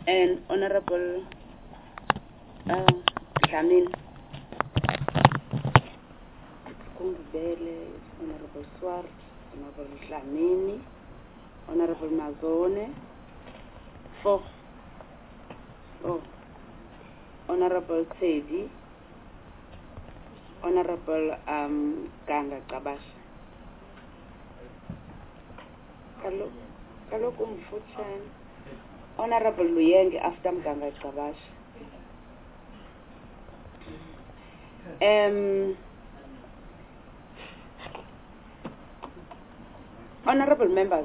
and Honorable Dlamini, Kungubele, Honorable Swart, Honorable Dlamini, Honorable Mazone, 4. Oh. Honorable Teddy, Honorable Ganga Kabasha. Kaloku mfutshane. Honorable Luyenge after Ganga Kabasha. Honorable members,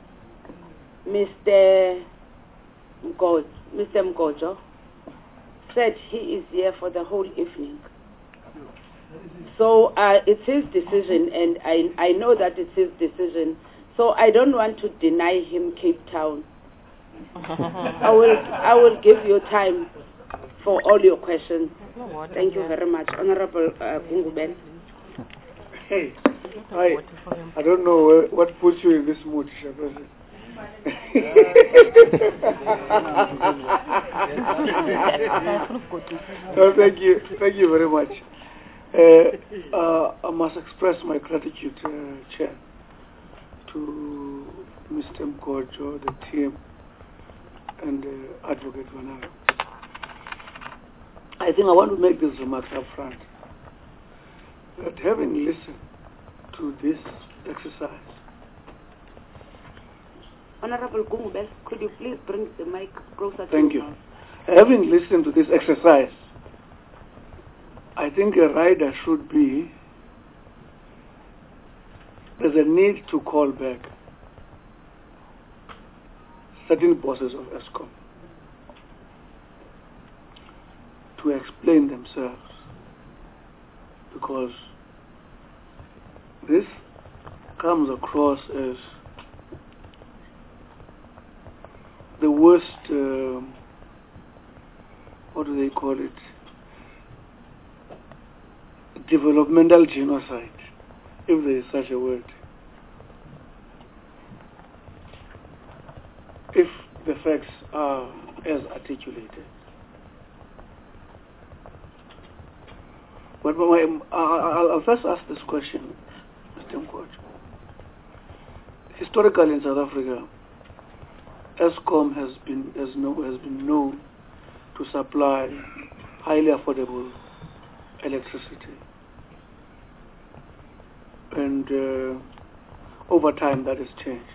Mr. Mgojo said he is here for the whole evening. So it's his decision, and I know that it's his decision. So I don't want to deny him Cape Town. I will give you time for all your questions. Thank you very much, Honorable Kungubele. Hey, I don't know what puts you in this mood, Chairperson. No, thank you very much. I must express my gratitude, Chair, to Mr. Mgojo, the team, and Advocate Vanara. I think I want to make this remark up front, that having listened to this exercise, Honorable Kungubele, could you please bring the mic closer to Thank you. Having listened to this exercise, I think a rider should be, there's a need to call back certain bosses of ESCOM to explain themselves, because this comes across as the worst, what do they call it, developmental genocide, if there is such a word. If the facts are as articulated. But I'll first ask this question, Mr. Mgojo. Historically in South Africa, ESCOM has been known to supply highly affordable electricity, and over time that has changed.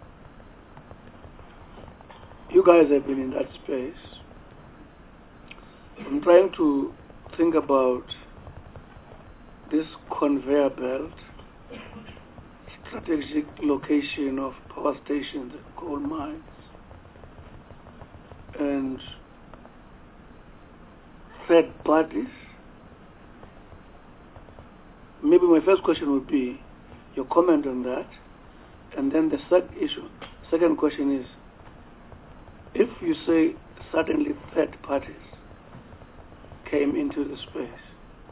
You guys have been in that space. I'm trying to think about this conveyor belt, strategic location of power stations and coal mines, and third parties. Maybe my first question would be your comment on that, and then the second question is, if you say suddenly third parties came into the space,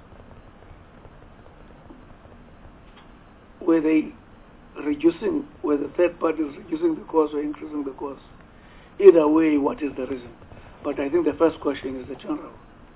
were the third parties reducing the cost or increasing the cost? Either way, what is the reason? But I think the first question is the general.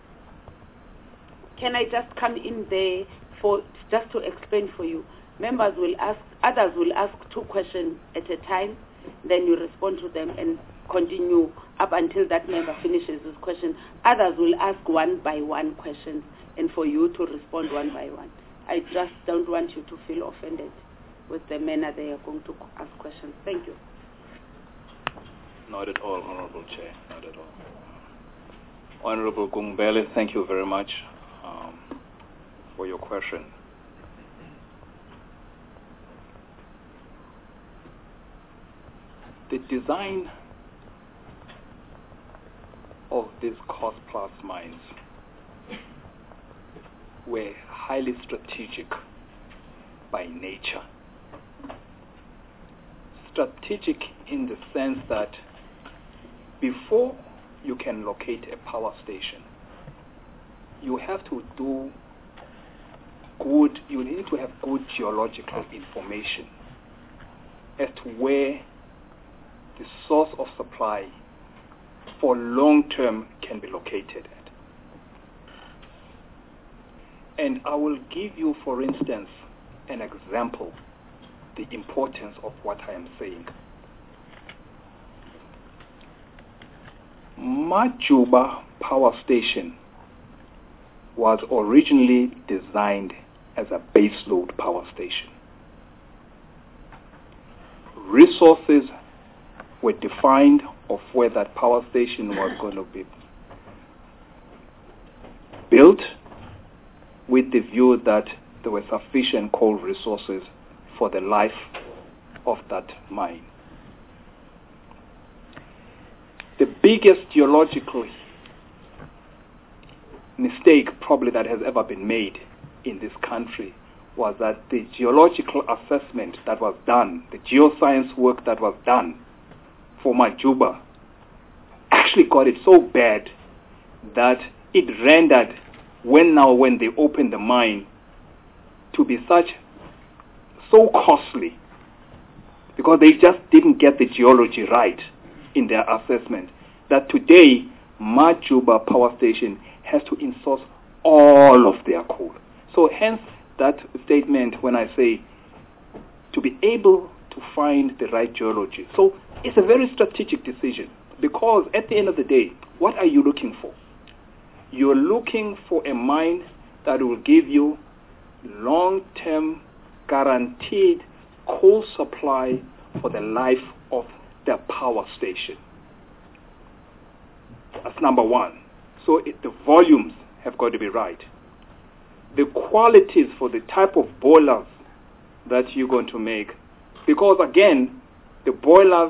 Can I just come in there just to explain for you? Others will ask 2 questions at a time, then you respond to them and continue up until that member finishes his question. Others will ask 1 by 1 questions, and for you to respond 1 by 1. I just don't want you to feel offended with the manner they are going to ask questions. Thank you. Not at all, Honorable Chair, not at all. Honorable Kungubele, thank you very much for your question. The design of these cost-plus mines were highly strategic by nature. Strategic in the sense that before you can locate a power station, you have to you need to have good geological information as to where the source of supply for long-term can be located at. And I will give you, for instance, an example, the importance of what I am saying. Majuba Power Station was originally designed as a baseload power station. Resources were defined of where that power station was going to be built, with the view that there were sufficient coal resources for the life of that mine. The biggest geological mistake probably that has ever been made in this country was that the geological assessment that was done, the geoscience work that was done for Majuba, actually got it so bad that it rendered, when they opened the mine, to be so costly, because they just didn't get the geology right in their assessment, that today Majuba Power Station has to in-source all of their coal. So hence that statement when I say to be able to find the right geology. So it's a very strategic decision, because at the end of the day, what are you looking for? You're looking for a mine that will give you long-term guaranteed coal supply for the life of the power station. That's number one. So the volumes have got to be right. The qualities for the type of boilers that you're going to make, because again, the boilers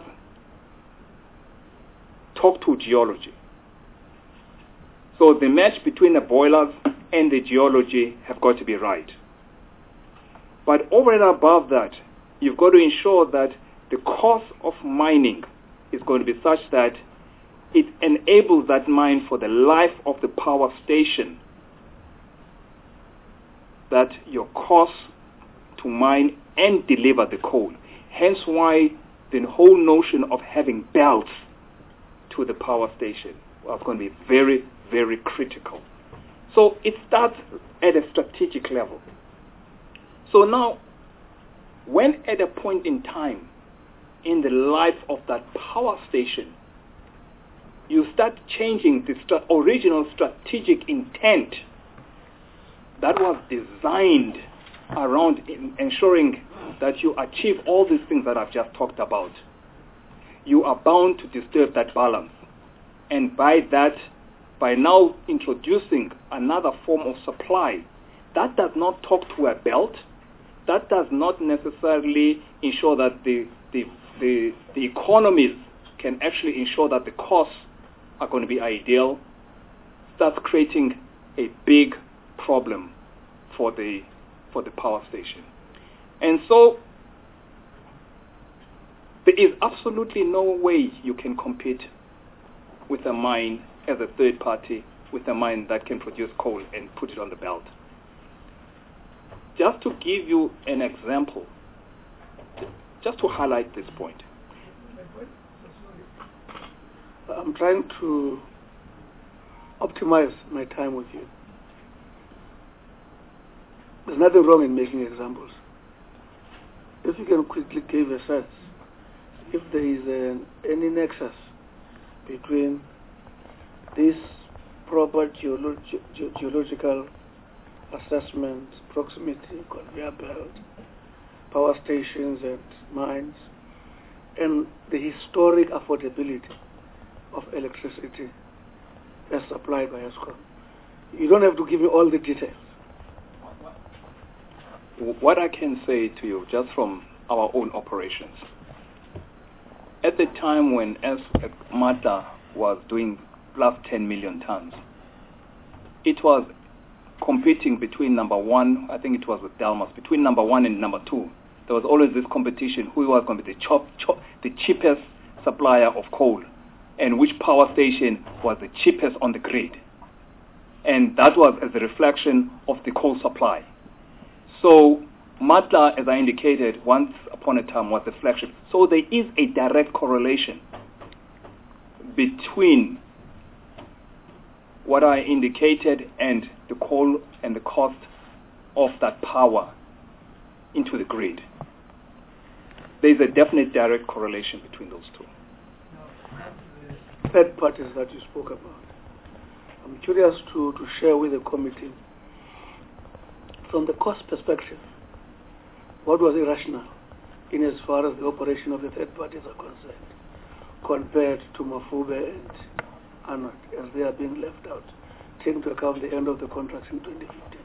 talk to geology. So the match between the boilers and the geology have got to be right. But over and above that, you've got to ensure that the cost of mining is going to be such that it enables that mine for the life of the power station, that your cost to mine and deliver the coal. Hence why the whole notion of having belts to the power station was going to be very, very critical. So it starts at a strategic level. So now, when at a point in time in the life of that power station, you start changing the original strategic intent that was designed around ensuring that you achieve all these things that I've just talked about, you are bound to disturb that balance. And by now introducing another form of supply, that does not talk to a belt, that does not necessarily ensure that the economies can actually ensure that the costs are going to be ideal, that's creating a big problem for the power station. And so there is absolutely no way you can compete with a mine as a third party with a mine that can produce coal and put it on the belt. Just to give you an example, just to highlight this point. I'm trying to optimize my time with you. There's nothing wrong in making examples. If you can quickly give a sense, if there is any nexus between this proper geological assessments, proximity, conveyor belt, power stations and mines, and the historic affordability of electricity as supplied by Eskom. You don't have to give me all the details. What I can say to you, just from our own operations, at the time when Matla was doing plus 10 million tons, it was competing between number one, I think it was with Delmas, between number one and number two. There was always this competition, who was going to be the cheapest supplier of coal, and which power station was the cheapest on the grid. And that was as a reflection of the coal supply. So Matla, as I indicated, once upon a time was the flagship. So there is a direct correlation. between what I indicated and the coal and the cost of that power into the grid. There's a definite direct correlation between those two. Third parties that you spoke about. I'm curious to share with the committee, from the cost perspective, what was irrational in as far as the operation of the third parties are concerned, compared to Mafube and ANOT, as they are being left out, taking into account the end of the contracts in 2015?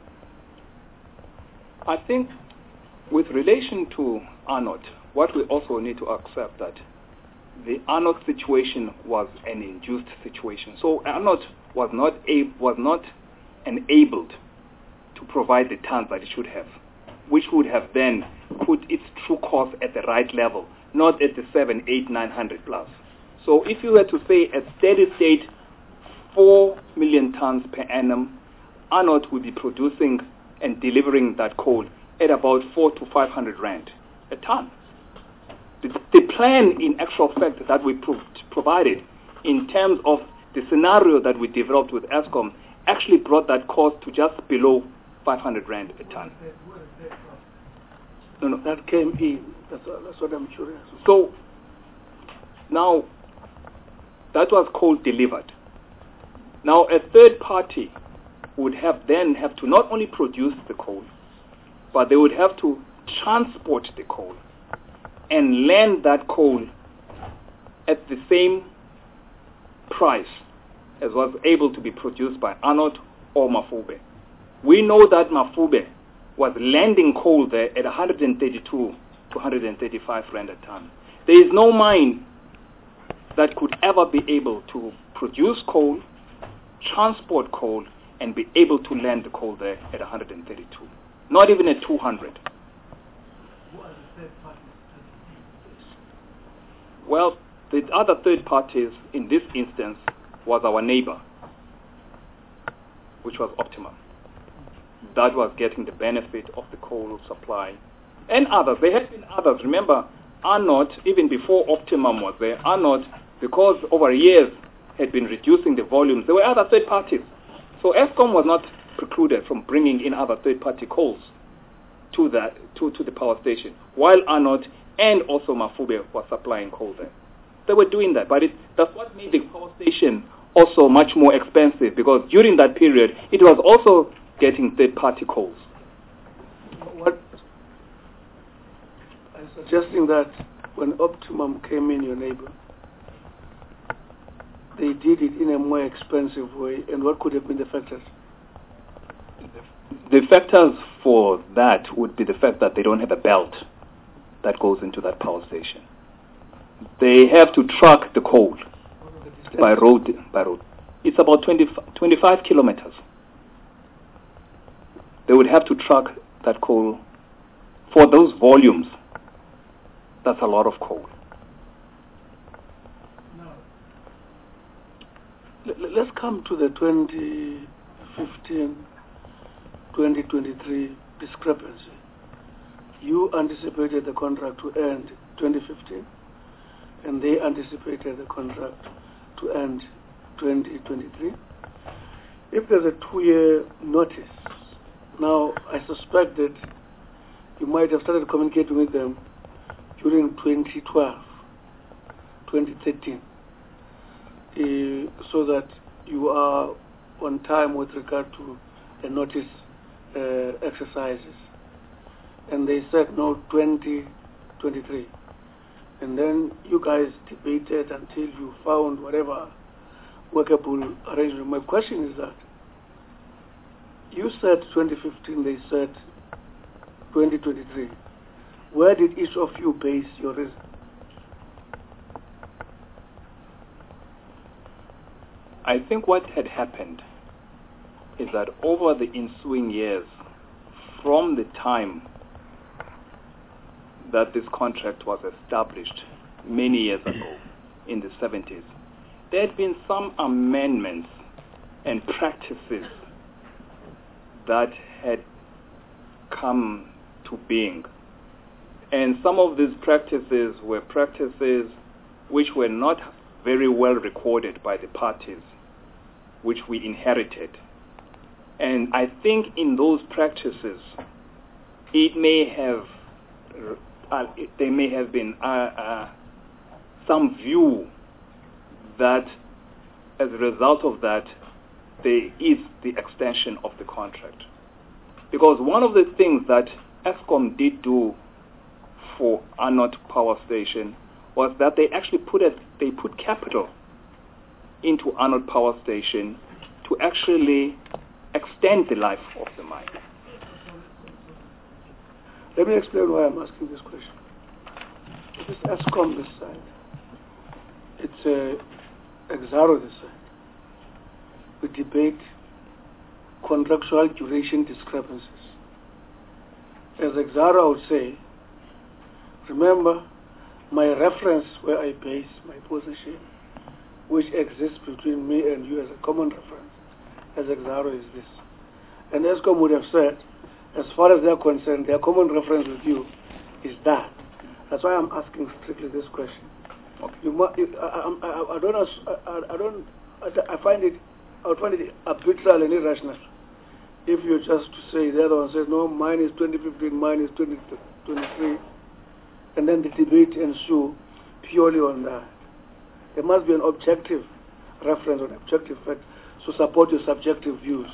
I think with relation to ANOT, what we also need to accept that the ANOT situation was an induced situation. So ANOT was not enabled to provide the tons that it should have, which would have then put its true cost at the right level, not at the 700, 800, 900 plus. So if you were to say at steady state 4 million tons per annum, ANOT would be producing and delivering that coal at about 400 to 500 rand a ton. The plan in actual fact that we provided in terms of the scenario that we developed with Eskom actually brought that cost to just below 500 rand a ton. No, that came in. That's what I'm curious. So now that was coal delivered. Now a third party would have to not only produce the coal, but they would have to transport the coal and land that coal at the same price as was able to be produced by ANOT or Mafube. We know that Mafube was landing coal there at 132 to 135 rand a ton. There is no mine that could ever be able to produce coal, transport coal, and be able to land the coal there at 132. Not even at 200. Well, the other third parties in this instance was our neighbor, which was Optimum. That was getting the benefit of the coal supply. And others. There have been others. Remember, ANOT, even before Optimum was there, ANOT, because over years had been reducing the volumes, there were other third parties. So Eskom was not precluded from bringing in other third-party coals to the power station, while ANOT and also Mafube was supplying coal there. They were doing that, but that's what made the power station also much more expensive, because during that period, it was also getting third-party coals. What I'm suggesting that when Optimum came in, your neighbor, they did it in a more expensive way, and what could have been the factors? The factors for that would be the fact that they don't have a belt that goes into that power station. They have to truck the coal by road. It's about 25 kilometers. They would have to truck that coal for those volumes. That's a lot of coal. Let's come to the 2015-2023 discrepancy. You anticipated the contract to end 2015, and they anticipated the contract to end 2023. If there's a 2-year notice, now I suspect that you might have started communicating with them during 2012, 2013. So that you are on time with regard to the notice exercises. And they said no, 2023. And then you guys debated until you found whatever workable arrangement. My question is that you said 2015, they said 2023. Where did each of you base your reason? I think what had happened is that over the ensuing years, from the time that this contract was established many years ago, in the 70s, there had been some amendments and practices that had come to being. And some of these practices were practices which were not very well recorded by the parties, which we inherited. And I think in those practices, there may have been some view that as a result of that, there is the extension of the contract. Because one of the things that Eskom did do for Arnott Power Station was that they actually put capital into Arnott Power Station to actually extend the life of the mine. Let me explain why I'm asking this question. It's Eskom this side. It's Exxaro this side. We debate contractual duration discrepancies. As Exxaro, I would say, remember, my reference where I base my position, which exists between me and you as a common reference, as Exxaro is this. And Eskom would have said, as far as they're concerned, their common reference with you is that. That's why I'm asking strictly this question. Okay. I find it arbitrary and irrational if you just to say the other one says no, mine is 2015, mine is 2023, and then the debate ensue purely on that. There must be an objective reference or an objective fact to support your subjective views.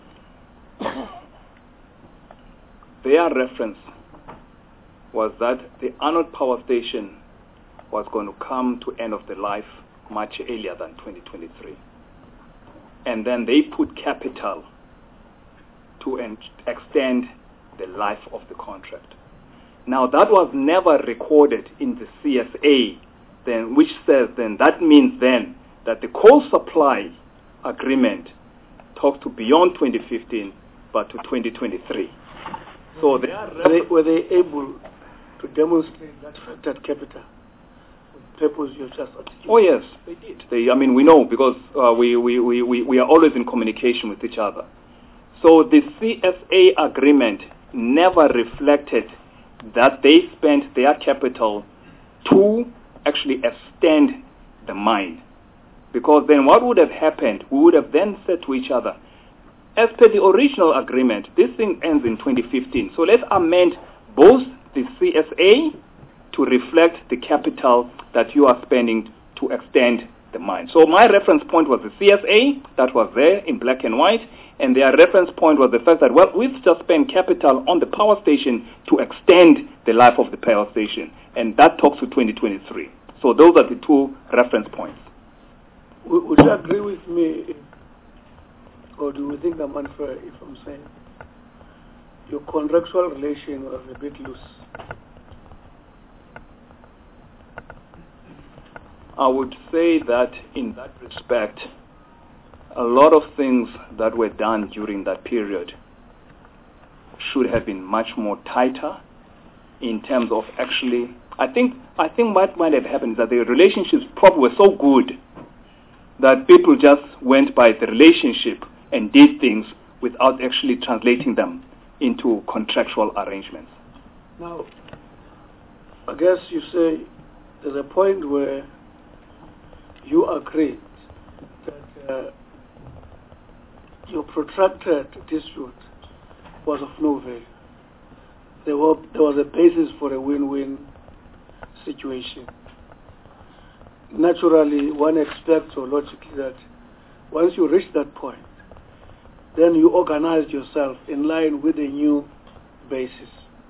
Their reference was that the Arnott Power Station was going to come to end of the life much earlier than 2023. And then they put capital to extend the life of the contract. Now that was never recorded in the CSA, then, which says then that means then that the coal supply agreement talks to beyond 2015 but to 2023. So were they able to demonstrate that factored capital? Purpose you just articulated? Oh yes, they did. We know because we are always in communication with each other. So the CSA agreement never reflected that they spent their capital to actually extend the mine. Because then what would have happened, we would have then said to each other, as per the original agreement, this thing ends in 2015. So let's amend both the CSA to reflect the capital that you are spending to extend the mine. So my reference point was the CSA that was there in black and white, and their reference point was the fact that, well, we've just spent capital on the power station to extend the life of the power station, and that talks to 2023. So those are the two reference points. Would you agree with me, or do you think I'm unfair if I'm saying your contractual relation was a bit loose? I would say that in that respect, a lot of things that were done during that period should have been much more tighter in terms of actually, I think what might have happened is that the relationships probably were so good that people just went by the relationship and did things without actually translating them into contractual arrangements. Now, I guess you say there's a point where you agreed that your protracted dispute was of no value. There was a basis for a win-win situation. Naturally, one expects or logically that once you reach that point, then you organize yourself in line with a new basis.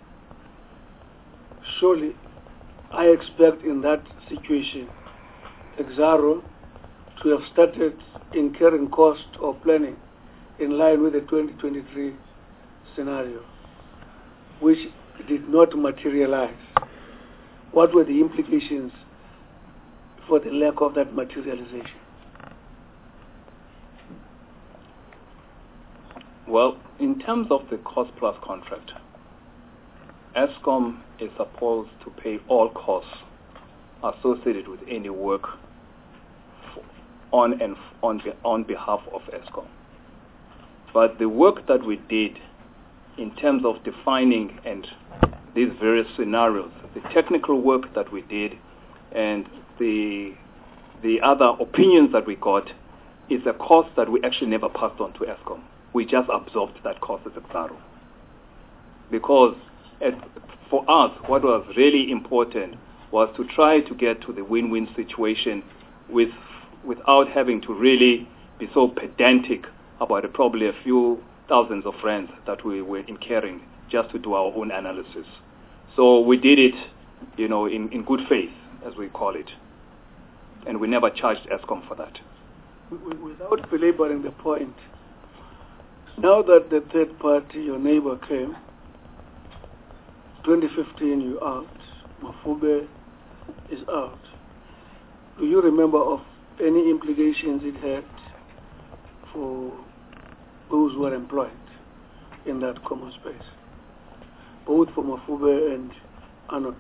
Surely, I expect in that situation, Exxaro to have started incurring cost or planning in line with the 2023 scenario, which did not materialize. What were the implications for the lack of that materialization? Well, in terms of the cost-plus contract, Eskom is supposed to pay all costs associated with any work on behalf of Eskom. But the work that we did in terms of defining and these various scenarios, the technical work that we did and the the other opinions that we got is a cost that we actually never passed on to Eskom. We just absorbed that cost as a Exxaro. Because for us, what was really important was to try to get to the win-win situation without having to really be so pedantic about probably a few thousands of rands that we were incurring just to do our own analysis. So we did it, in good faith, as we call it. And we never charged Eskom for that. Without belaboring the point, now that the third party, your neighbor, came, 2015 you out, Mafube is out. Do you remember of any implications it had for those who are employed in that common space, both for Mafube and Anot?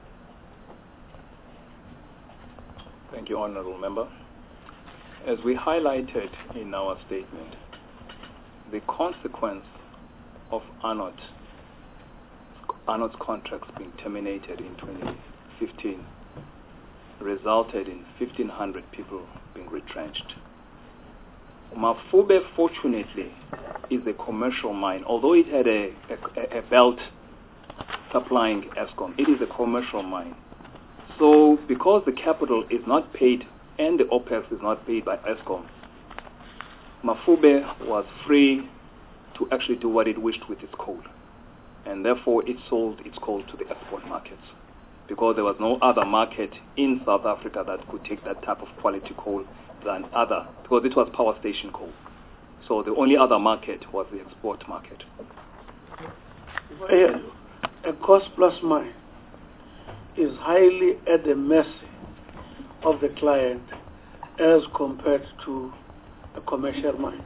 Thank you, Honorable Member. As we highlighted in our statement, the consequence of Anot's contracts being terminated in 2015 resulted in 1,500 people being retrenched. Mafube, fortunately, is a commercial mine. Although it had a belt supplying Eskom, it is a commercial mine. So because the capital is not paid and the OPEX is not paid by Eskom, Mafube was free to actually do what it wished with its coal. And therefore it sold its coal to the export markets, because there was no other market in South Africa that could take that type of quality coal because it was power station coal. So the only other market was the export market. A cost-plus mine is highly at the mercy of the client as compared to a commercial mine.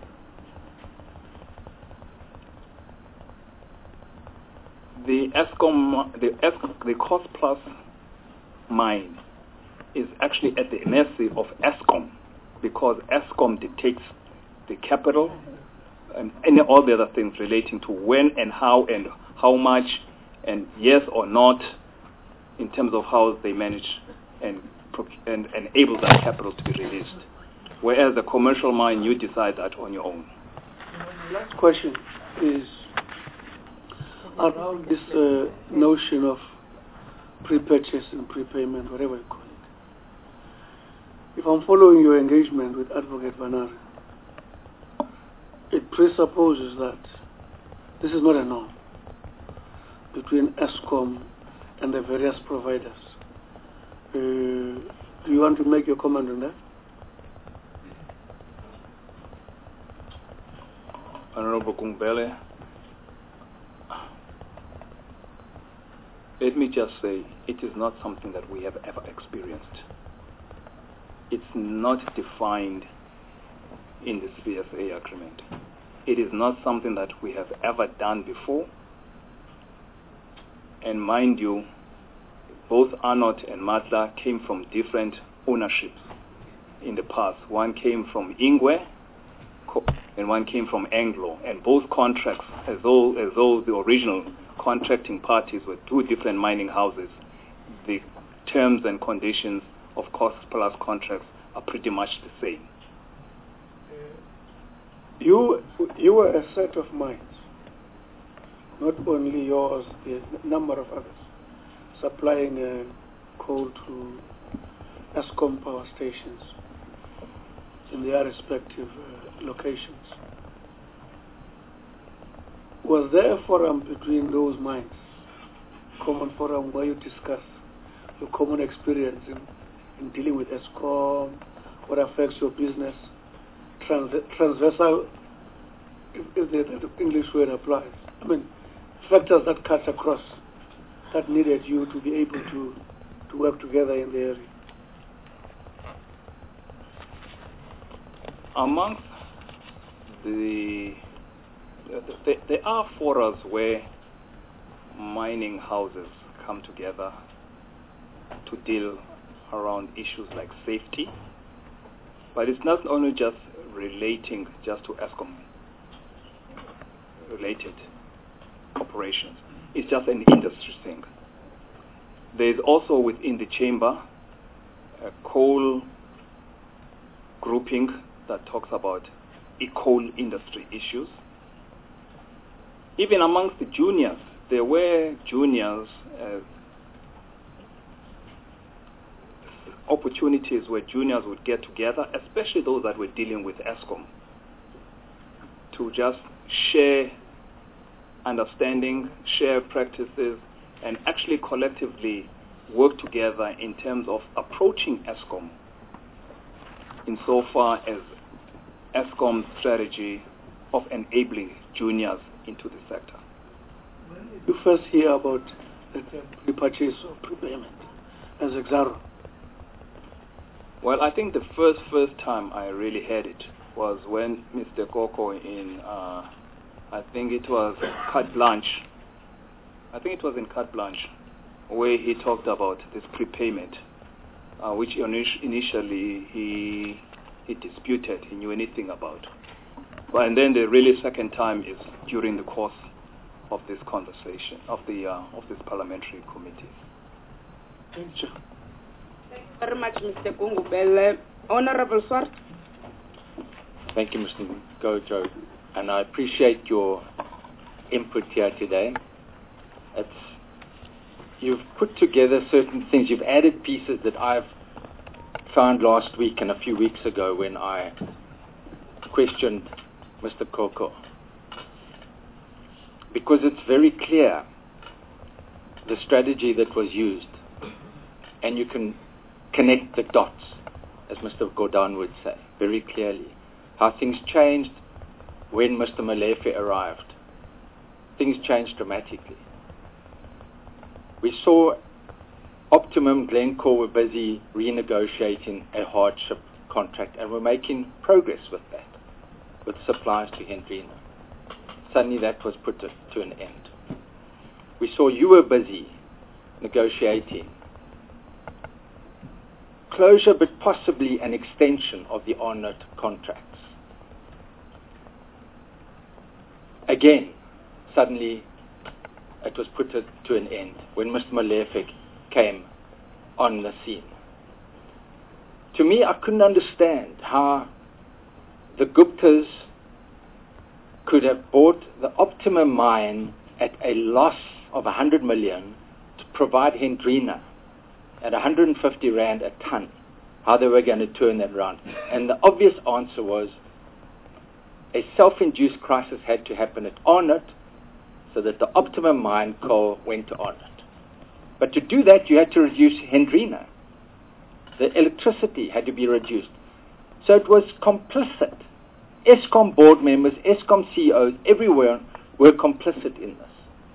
The cost-plus mine is actually at the mercy of Eskom, because Eskom dictates the capital and all the other things relating to when and how much and yes or not in terms of how they manage and enable that capital to be released. Whereas the commercial mine, you decide that on your own. The last question is around this notion of pre-purchase and prepayment, whatever you call it. If I'm following your engagement with Advocate Vanare, it presupposes that this is not a norm between Eskom and the various providers. Do you want to make your comment on that? Honorable Kungbele, let me just say, it is not something that we have ever experienced. It's not defined in the CSA agreement. It is not something that we have ever done before. And mind you, both Anot and Matla came from different ownerships in the past. One came from Ingwe and one came from Anglo. And both contracts, as though the original contracting parties were two different mining houses, the terms and conditions of cost-plus contracts are pretty much the same. You were a set of mines, not only yours, a number of others, supplying coal to Eskom power stations in their respective locations. Was there a forum between those mines, common forum where you discuss your common experience in dealing with Eskom, what affects your business, transversal, if the English word applies? I mean, factors that cut across, that needed you to be able to work together in the area. Amongst there are forums where mining houses come together to deal around issues like safety, but it's not only just relating just to Eskom related operations. It's just an industry thing. There is also within the chamber a coal grouping that talks about coal industry issues. Even amongst the juniors, there were juniors, opportunities where juniors would get together, especially those that were dealing with Eskom, to just share understanding, share practices, and actually collectively work together in terms of approaching Eskom insofar as Eskom's strategy of enabling juniors into the sector. When did you first hear about the pre-purchase or prepayment as Exxaro? Well, I think the first time I really heard it was when Mr. Koko in, I think it was Carte Blanche. I think it was in Carte Blanche, where he talked about this prepayment, which initially he disputed, he knew anything about. And then the really second time is during the course of this conversation, of this parliamentary committee. Thank you. Thank you very much, Mr. Gungubele. Honorable Swart. Thank you, Mr. Gojo, and I appreciate your input here today. You've put together certain things, you've added pieces that I've found last week and a few weeks ago when I questioned Mr. Koko. Because it's very clear the strategy that was used, and you can connect the dots, as Mr. Gordhan would say, very clearly. How things changed when Mr. Molefe arrived. Things changed dramatically. We saw Optimum Glencore were busy renegotiating a hardship contract, and we're making progress with that, with supplies to Hendrina. Suddenly that was put to an end. We saw you were busy negotiating closure, but possibly an extension of the Arnott contracts. Again, suddenly it was put to an end when Mr. Molefe came on the scene. To me, I couldn't understand how the Guptas could have bought the Optimum mine at a loss of 100 million to provide Hendrina at 150 rand a ton, how they were going to turn that around. And the obvious answer was a self-induced crisis had to happen at Arnott so that the Optimum mine coal went to Arnott. But to do that, you had to reduce Hendrina. The electricity had to be reduced. So it was complicit. Eskom board members, Eskom CEOs, everywhere were complicit in this.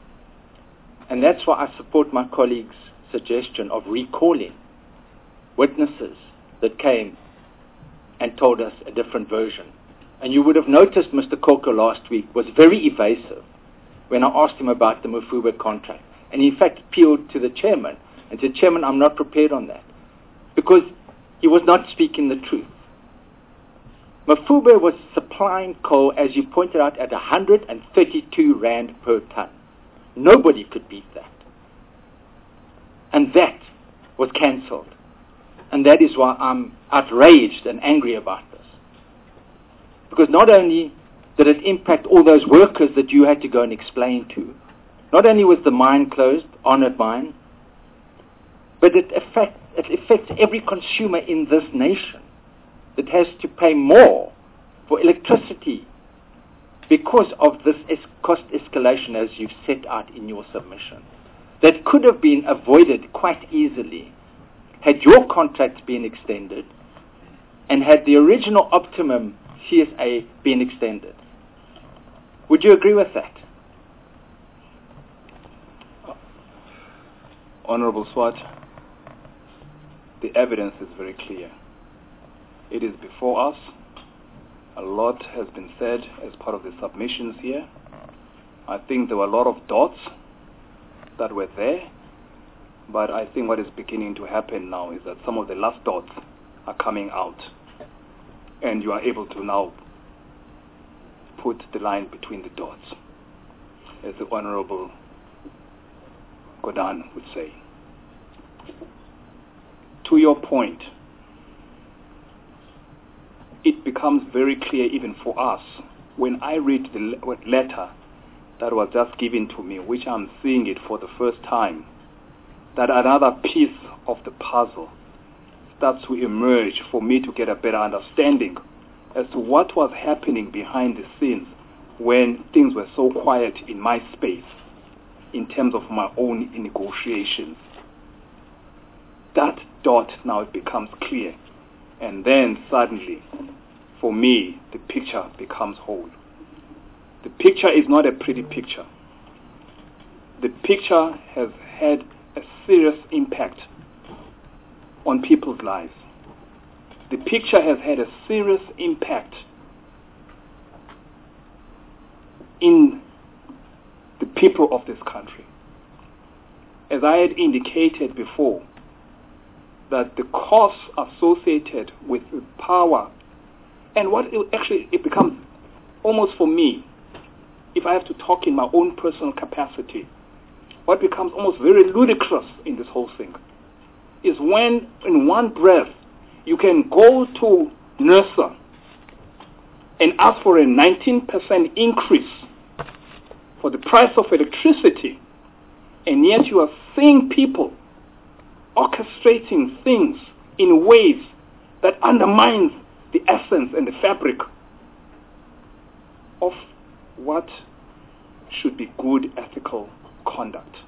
And that's why I support my colleague's suggestion of recalling witnesses that came and told us a different version. And you would have noticed Mr. Koko last week was very evasive when I asked him about the Mafube contract. And he in fact appealed to the chairman and said, Chairman, I'm not prepared on that. Because he was not speaking the truth. Mafube was supplying coal, as you pointed out, at 132 rand per ton. Nobody could beat that. And that was cancelled. And that is why I'm outraged and angry about this. Because not only did it impact all those workers that you had to go and explain to, not only was the mine closed, Arnott mine, but it affects every consumer in this nation that has to pay more for electricity because of this cost escalation as you've set out in your submission. That could have been avoided quite easily had your contract been extended and had the original Optimum CSA been extended. Would you agree with that? Honorable Swart, the evidence is very clear. It is before us. A lot has been said as part of the submissions here. I think there were a lot of dots that were there, but I think what is beginning to happen now is that some of the last dots are coming out, and you are able to now put the line between the dots, as the Honorable Gordhan would say. To your point, it becomes very clear even for us when I read the letter that was just given to me, which I'm seeing it for the first time, that another piece of the puzzle starts to emerge for me to get a better understanding as to what was happening behind the scenes when things were so quiet in my space in terms of my own negotiations. That dot now becomes clear, and then suddenly, for me, the picture becomes whole. The picture is not a pretty picture. The picture has had a serious impact on people's lives. The picture has had a serious impact in the people of this country. As I had indicated before, that the costs associated with the power, and what it becomes almost for me, if I have to talk in my own personal capacity, what becomes almost very ludicrous in this whole thing is when in one breath you can go to NERSA and ask for a 19% increase for the price of electricity, and yet you are seeing people orchestrating things in ways that undermines the essence and the fabric of what should be good ethical conduct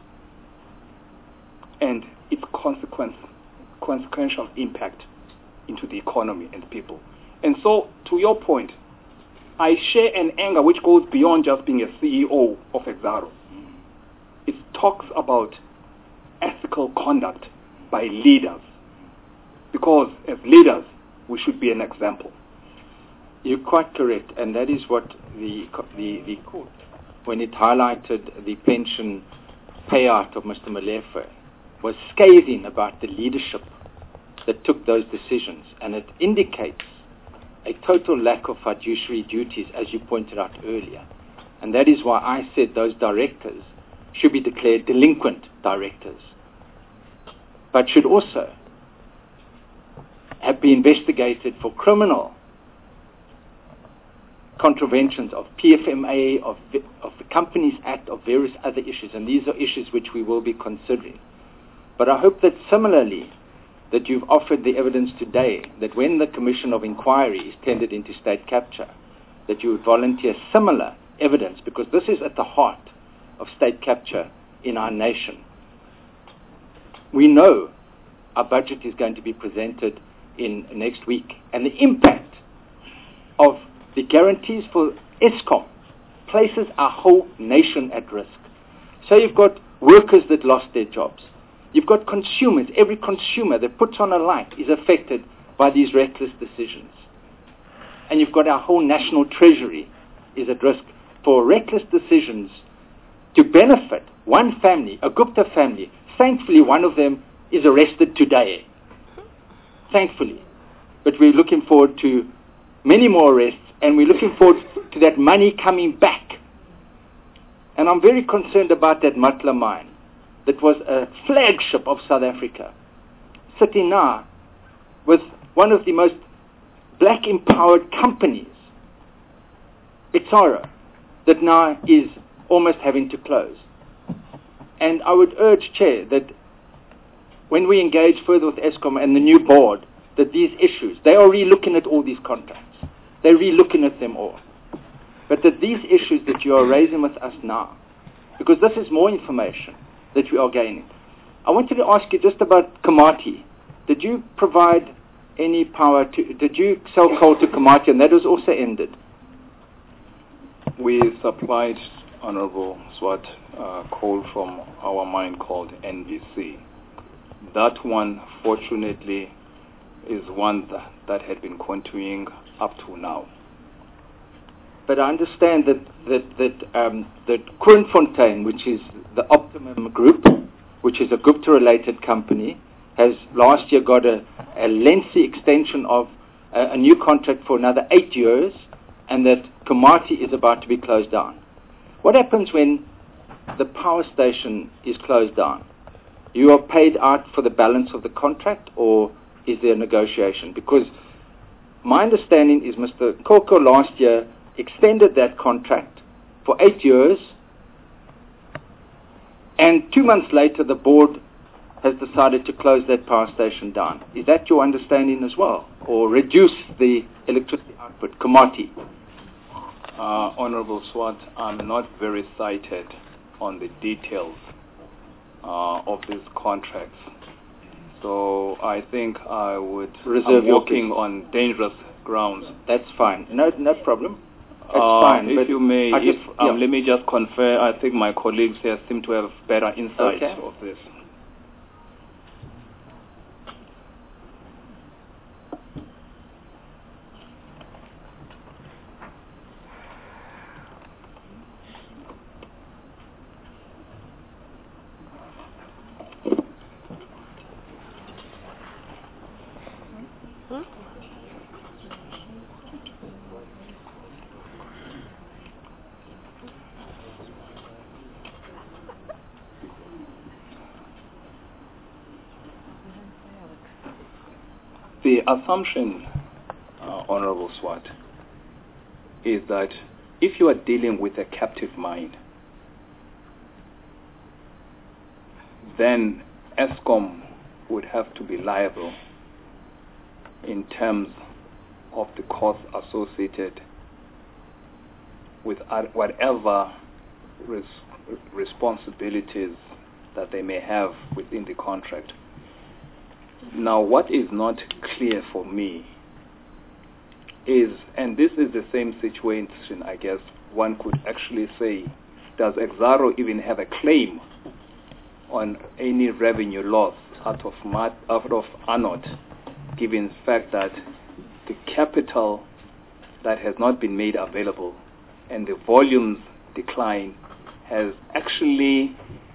and its consequential impact into the economy and people. And so, to your point, I share an anger which goes beyond just being a CEO of Exxaro. It talks about ethical conduct by leaders, because as leaders we should be an example. You're quite correct, and that is what the court, when it highlighted the pension payout of Mr. Molefe, was scathing about the leadership that took those decisions, and it indicates a total lack of fiduciary duties, as you pointed out earlier. And that is why I said those directors should be declared delinquent directors, but should also have been investigated for criminal contraventions of PFMA, of the Companies Act, of various other issues, and these are issues which we will be considering. But I hope that similarly, that you've offered the evidence today that when the Commission of Inquiry is tendered into state capture, that you would volunteer similar evidence, because this is at the heart of state capture in our nation. We know our budget is going to be presented in next week, and the impact of the guarantees for Eskom places our whole nation at risk. So you've got workers that lost their jobs. You've got consumers. Every consumer that puts on a light is affected by these reckless decisions. And you've got our whole national treasury is at risk for reckless decisions to benefit one family, a Gupta family. Thankfully, one of them is arrested today. Thankfully. But we're looking forward to many more arrests, and we're looking forward to that money coming back. And I'm very concerned about that Matla mine that was a flagship of South Africa, sitting now with one of the most black-empowered companies, Exxaro, that now is almost having to close. And I would urge, Chair, that when we engage further with Eskom and the new board, that these issues, they are re-looking at all these contracts. They're re-looking at them all. But that these issues that you are raising with us now, because this is more information that we are gaining. I wanted to ask you just about Komati. Did you provide any power to, did you sell coal to Komati, and that was also ended? We supplied, Honorable Swart, coal from our mine called NVC. That one, fortunately, is one that had been continuing up to now. But I understand that Kroonfontein, which is the Optimum Group, which is a Gupta-related company, has last year got a lengthy extension of a new contract for another 8 years, and that Komati is about to be closed down. What happens when the power station is closed down? You are paid out for the balance of the contract, or is there a negotiation? Because my understanding is Mr. Koko last year extended that contract for 8 years, and 2 months later the board has decided to close that power station down. Is that your understanding as well? Or reduce the electricity output, Komati? Honorable Swart, I'm not very cited on the details of these contracts. So I think I would reserve I'm walking on dangerous grounds. That's fine. No problem. That's fine. If you may, yeah. let me just confer. I think my colleagues here seem to have better insight Okay. of this. The assumption, Honorable Swart, is that if you are dealing with a captive mine, then Eskom would have to be liable in terms of the costs associated with whatever responsibilities that they may have within the contract. Now, what is not clear for me is, and this is the same situation, I guess one could actually say, does Exxaro even have a claim on any revenue loss out of ANOT, given the fact that the capital that has not been made available and the volumes decline has actually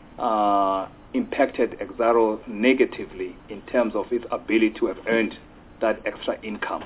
impacted Exxaro negatively in terms of its ability to have earned that extra income.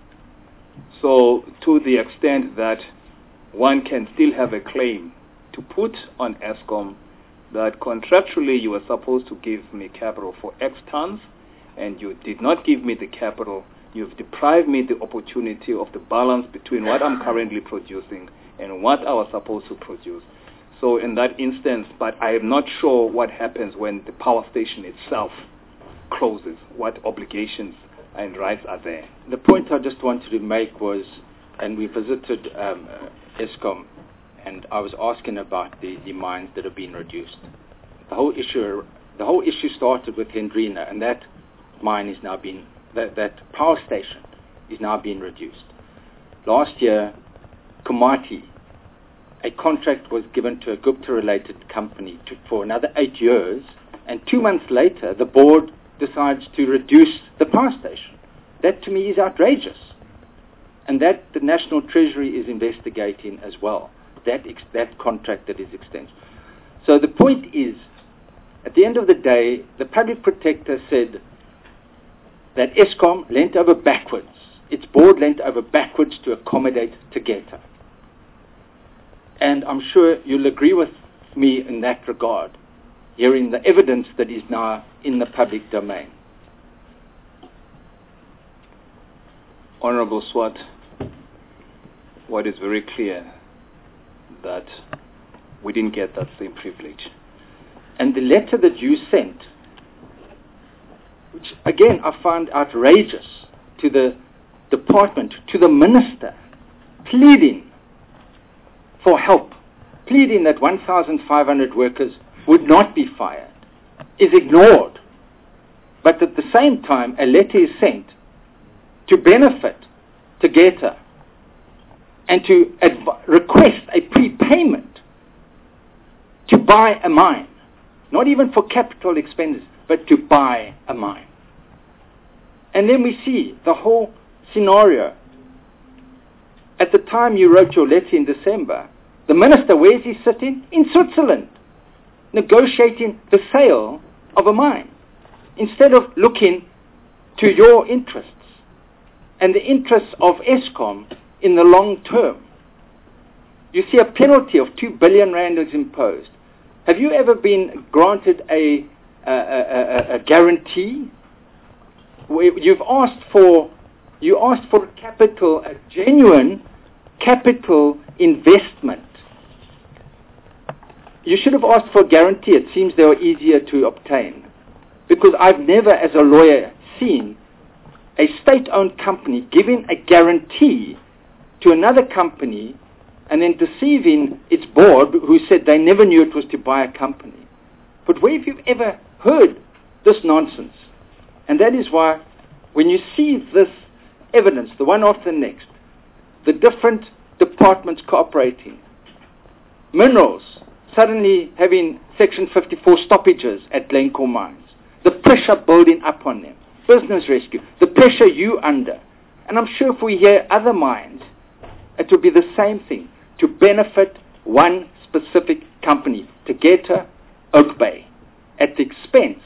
So to the extent that one can still have a claim to put on Eskom that contractually you were supposed to give me capital for X tons and you did not give me the capital, you've deprived me the opportunity of the balance between what I'm currently producing and what I was supposed to produce. So in that instance, but I am not sure what happens when the power station itself closes, what obligations and rights are there. The point I just wanted to make was, and we visited Eskom, and I was asking about the mines that have been reduced. The whole issue started with Hendrina, and that mine is now being, that power station is now being reduced. Last year, Komati, a contract was given to a Gupta-related company for another 8 years, and 2 months later, the board decides to reduce the power station. That, to me, is outrageous. And that the National Treasury is investigating as well, that contract that is extended. So the point is, at the end of the day, the public protector said that Eskom leant over backwards. Its board leant over backwards to accommodate Tegeta. And I'm sure you'll agree with me in that regard, hearing the evidence that is now in the public domain. Honorable Swart, what is very clear that we didn't get that same privilege. And the letter that you sent, which again I found outrageous, to the department, to the minister, pleading for help, pleading that 1,500 workers would not be fired, is ignored. But at the same time, a letter is sent to benefit Tegeta and to request a prepayment to buy a mine, not even for capital expenditures, but to buy a mine. And then we see the whole scenario. At the time you wrote your letter in December, the minister, where is he sitting? In Switzerland, negotiating the sale of a mine, instead of looking to your interests and the interests of Eskom in the long term. You see a penalty of 2 billion rand is imposed. Have you ever been granted a guarantee? You've asked for You asked for a genuine capital investment. You should have asked for a guarantee. It seems they were easier to obtain. Because I've never, as a lawyer, seen a state-owned company giving a guarantee to another company and then deceiving its board, who said they never knew it was to buy a company. But where have you ever heard this nonsense? And that is why when you see this evidence, the one after the next, the different departments cooperating, minerals suddenly having Section 54 stoppages at Glencore mines, the pressure building up on them, business rescue, the pressure you under. And I'm sure if we hear other mines, it will be the same thing, to benefit one specific company, Tegeta, Oak Bay, at the expense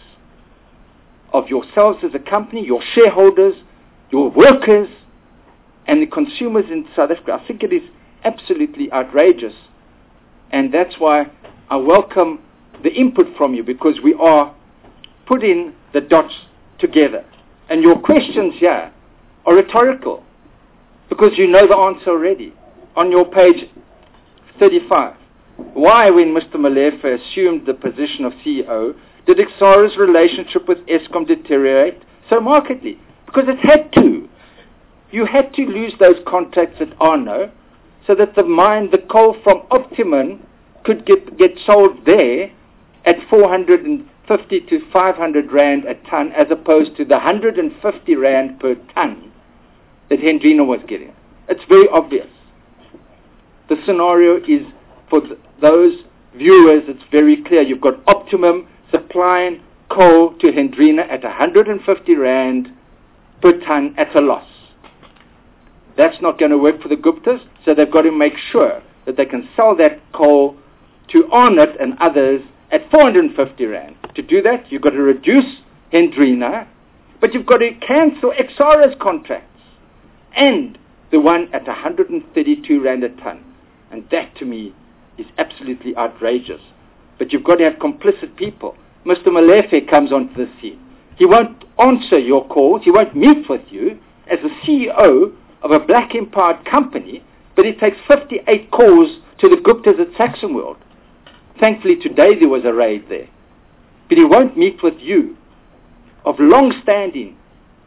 of yourselves as a company, your shareholders, your workers, and the consumers in South Africa. I think it is absolutely outrageous. And that's why I welcome the input from you, because we are putting the dots together. And your questions here are rhetorical, because you know the answer already. On your page 35, why, when Mr. Molefe assumed the position of CEO, did Exxaro's relationship with Eskom deteriorate so markedly? Because it had to. You had to lose those contracts at Arno so that the coal from Optimum could get sold there at 450 to 500 rand a ton, as opposed to the 150 rand per ton that Hendrina was getting. It's very obvious. The scenario is, for those viewers, it's very clear. You've got Optimum supplying coal to Hendrina at 150 rand per ton at a loss. That's not going to work for the Guptas, so they've got to make sure that they can sell that coal to Arnott and others at 450 rand. To do that, you've got to reduce Hendrina, but you've got to cancel Exxaro's contracts and the one at 132 rand a ton. And that, to me, is absolutely outrageous. But you've got to have complicit people. Mr. Molefe comes onto the scene. He won't answer your calls. He won't meet with you as the CEO of a black-empowered company, but he takes 58 calls to the Guptas at Saxon World. Thankfully, today there was a raid there. But he won't meet with you, of long-standing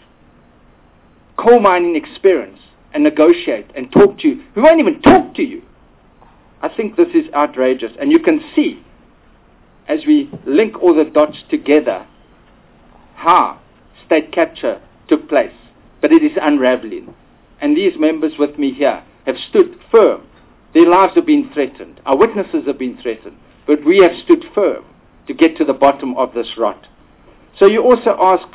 coal mining experience, and negotiate and talk to you. We won't even talk to you. I think this is outrageous. And you can see, as we link all the dots together, how state capture took place. But it is unraveling. And these members with me here have stood firm. Their lives have been threatened. Our witnesses have been threatened. But we have stood firm to get to the bottom of this rot. So you also ask,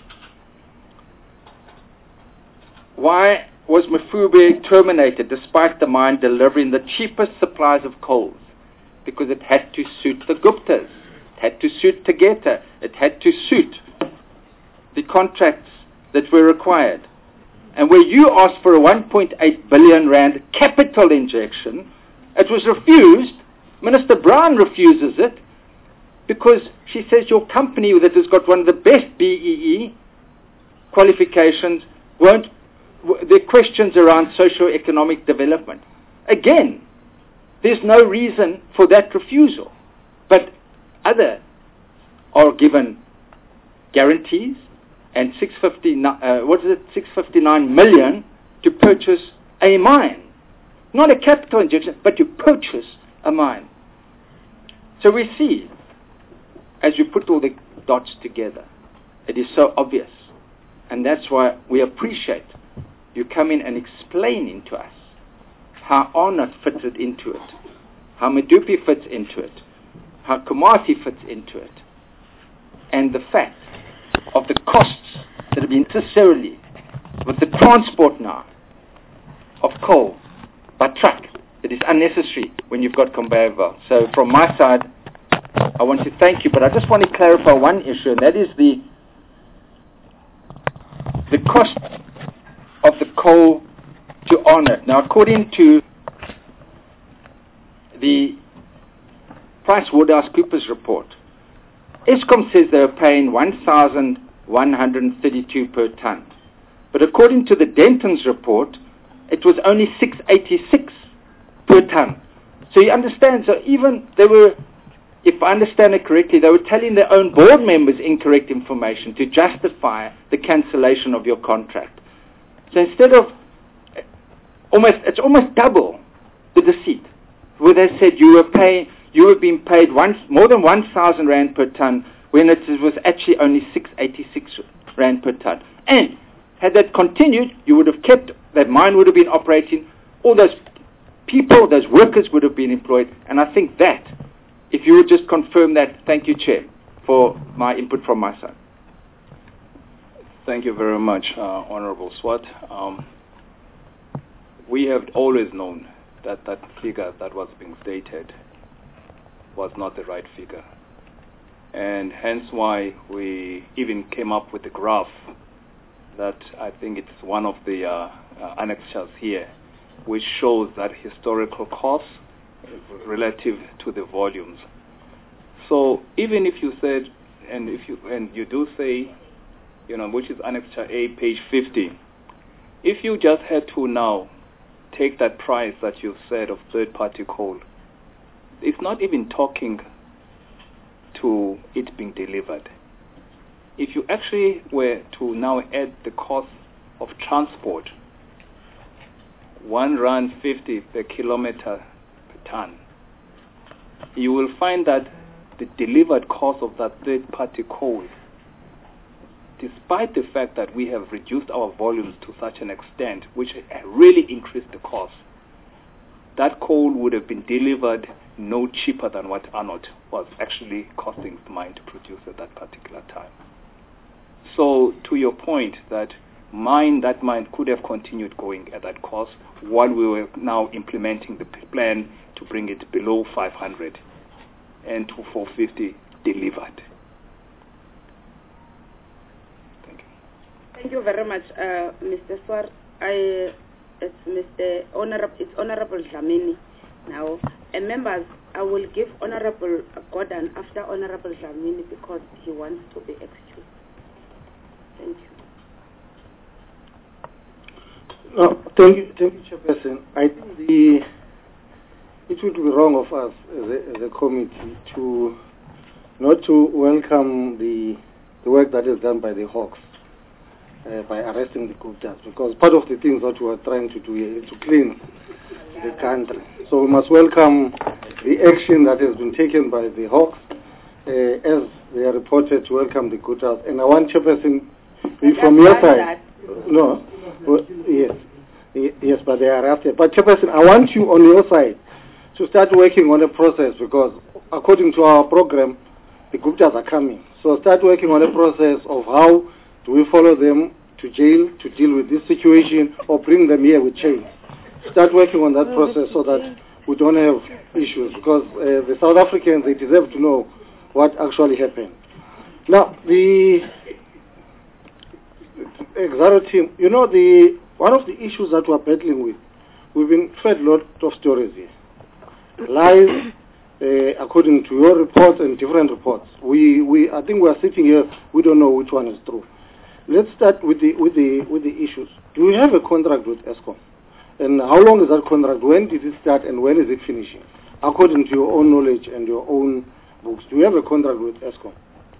why was Mafube terminated despite the mine delivering the cheapest supplies of coal? Because it had to suit the Guptas. It had to suit Tegeta. It had to suit the contracts that were required. And where you asked for a 1.8 billion rand capital injection, it was refused. Minister Brown refuses it because she says your company that has got one of the best BEE qualifications won't. There are questions around socio-economic development. Again, there's no reason for that refusal. But others are given guarantees and 659 million to purchase a mine. Not a capital injection, but to purchase a mine. So we see, as you put all the dots together, it is so obvious. And that's why we appreciate you coming and explaining to us how Arnott fitted into it, how Medupi fits into it, how Komati fits into it, and the fact of the costs that have been necessarily with the transport now of coal by truck. It is unnecessary when you've got conveyor belts. So from my side, I want to thank you, but I just want to clarify one issue, and that is the cost of the coal to Arnott. Now, according to the PricewaterhouseCoopers report, Eskom says they are paying 1,132 per ton. But according to the Denton's report, it was only 686 per ton. So you understand, so even they were, if I understand it correctly, they were telling their own board members incorrect information to justify the cancellation of your contract. So instead of, it's almost double the deceit, where they said you were being paid more than 1,000 rand per ton, when it was actually only 686 rand per ton. And had that continued, you would have kept, that mine would have been operating, all those people, those workers would have been employed, and I think that, if you would just confirm that, thank you, Chair, for my input from my side. Thank you very much, Honorable Swart. We have always known that that figure that was being stated was not the right figure. And hence why we even came up with a graph that I think it's one of the annexures here, which shows that historical costs relative to the volumes. So even if you said, and you do say, which is Annexure A, page 50, if you just had to now take that price that you said of third-party coal, it's not even talking to it being delivered. If you actually were to now add the cost of transport, R1.50 per kilometer per ton, you will find that the delivered cost of that third-party coal, despite the fact that we have reduced our volumes to such an extent, which really increased the cost, that coal would have been delivered no cheaper than what Arnott was actually costing the mine to produce at that particular time. So to your point that that mine could have continued going at that cost while we were now implementing the plan to bring it below 500 and to 450 delivered. Thank you. Thank you very much, Mr. Swart. It's Honorable Dlamini now. And members, I will give Honorable Gordon after Honorable Dlamini because he wants to be excused. Thank you. Thank you, Chairperson. I think it would be wrong of us as a committee not to welcome the work that is done by the Hawks by arresting the Guptas, because part of the things that we are trying to do here is to clean the country. So we must welcome the action that has been taken by the Hawks as they are reported to welcome the Guptas. And I want Chairperson from your side. No, well, yes, but they are after. But Chairperson, I want you on your side to start working on a process, because according to our program, the Guptas are coming. So start working on a process of how do we follow them to jail to deal with this situation, or bring them here with chains. Start working on that process so that we don't have issues, because the South Africans, they deserve to know what actually happened. Now, the Exxaro team, one of the issues that we're battling with, we've been fed a lot of stories here. Lies, according to your reports and different reports. I think we are sitting here, we don't know which one is true. Let's start with the issues. Do we have a contract with Eskom? And how long is that contract? When did it start and when is it finishing? According to your own knowledge and your own books, do you have a contract with Eskom?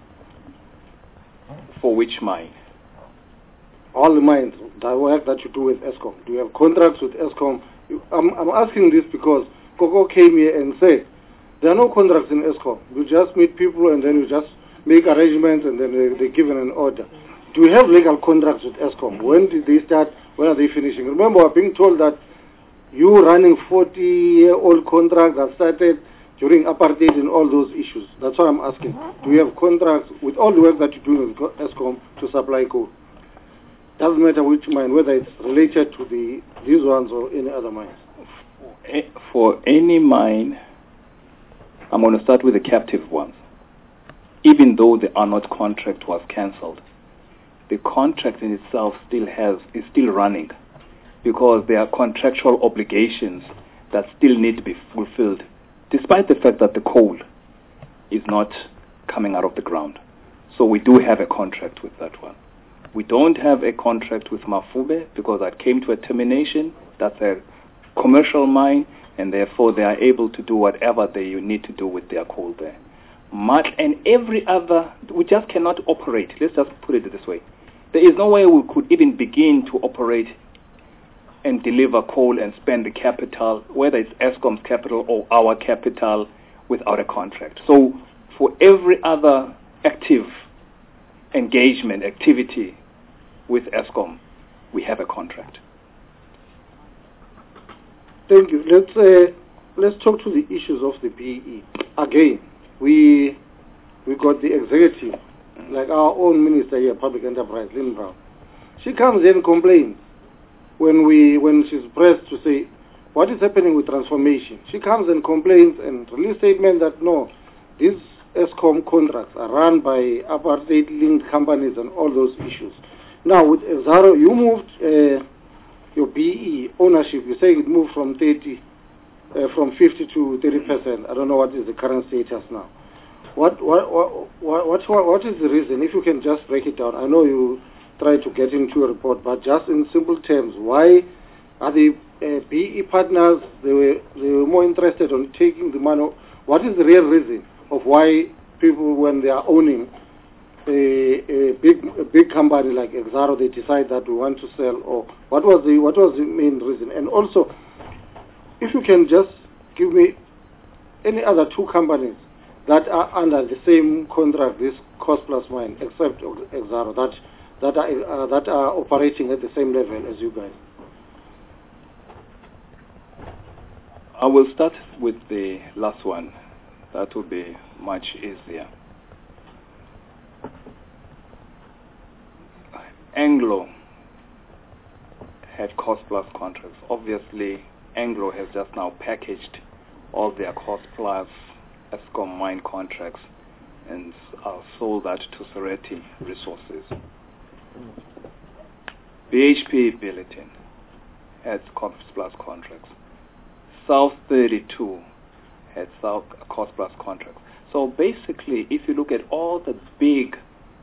For which mine? All the mines, the work that you do with Eskom. Do you have contracts with Eskom? I'm asking this because Coco came here and said, there are no contracts in Eskom. You just meet people and then you just make arrangements and then they're given an order. Do you have legal contracts with Eskom? When did they start? When are they finishing? Remember, we're being told that you running 40-year-old contracts that started during apartheid and all those issues. That's what I'm asking. Do you have contracts with all the work that you do with Eskom to supply coal? Doesn't matter which mine, whether it's related to these ones or any other mines. For any mine, I'm going to start with the captive ones. Even though the Arnott contract was cancelled, the contract in itself is still running, because there are contractual obligations that still need to be fulfilled, despite the fact that the coal is not coming out of the ground. So we do have a contract with that one. We don't have a contract with Mafube because that came to a termination. That's a commercial mine, and therefore they are able to do whatever they need to do with their coal there. And every other, we just cannot operate. Let's just put it this way. There is no way we could even begin to operate and deliver coal and spend the capital, whether it's Eskom's capital or our capital, without a contract. So for every other active engagement, activity with Eskom, we have a contract. Thank you. Let's talk to the issues of the BEE. Again, we got the executive, like our own minister here, public enterprise, Lynn Brown. She comes in and complains when she's pressed to say what is happening with transformation. She comes and complains and releases a statement that no, these Eskom contracts are run by apartheid-linked companies and all those issues. Now with Exxaro, you moved your BEE ownership. You say it moved from 50 to 30%. I don't know what is the current status now. What is the reason? If you can just break it down. I know you try to get into a report, but just in simple terms, why are the BEE partners they were more interested on taking the money? What is the real reason of why people, when they are owning a big company like Exxaro, they decide that we want to sell? Or what was the main reason? And also, if you can just give me any other two companies that are under the same contract, this cost plus mine, except Exxaro, that are operating at the same level as you guys. I will start with the last one. That will be much easier. Anglo had cost plus contracts. Obviously, Anglo has just now packaged all their cost plus Eskom mine contracts and sold that to Sereti Resources. BHP Billiton had cost plus contracts. South 32 had cost plus contracts. So basically, if you look at all the big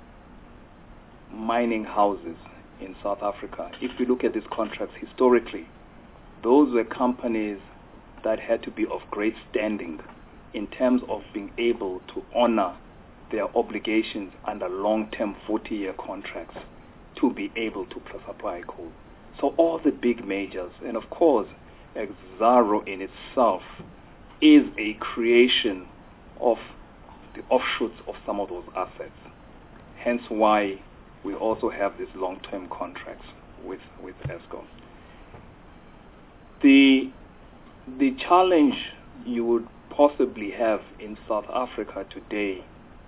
mining houses in South Africa, if you look at these contracts historically, those were companies that had to be of great standing in terms of being able to honor their obligations under long-term 40-year contracts to be able to supply coal. So all the big majors, and of course, Exxaro in itself is a creation of the offshoots of some of those assets. Hence why we also have these long-term contracts with Eskom. The challenge you would possibly have in South Africa today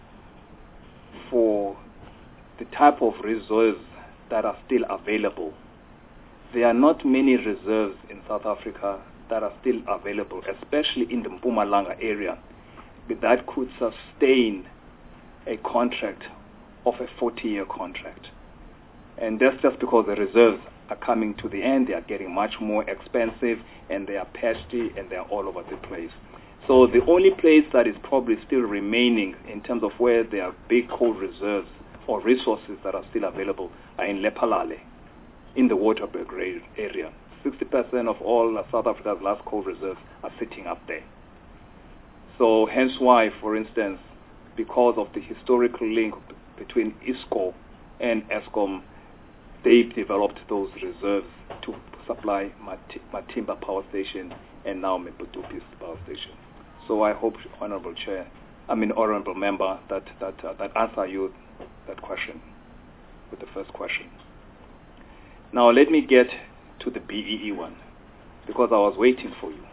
for the type of reserves that are still available. There are not many reserves in South Africa that are still available, especially in the Mpumalanga area, that could sustain a contract of a 40-year contract. And that's just because the reserves are coming to the end, they are getting much more expensive, and they are patchy, and they are all over the place. So the only place that is probably still remaining in terms of where there are big coal reserves or resources that are still available are in Lephalale, in the Waterberg area. 60% of all South Africa's last coal reserves are sitting up there. So hence why, for instance, because of the historical link between ISCO and Eskom, they developed those reserves to supply Matimba Power Station and now Meputupi's Power Station. So I hope, honorable member, that answer you that question with the first question. Now let me get to the BEE one, because I was waiting for you.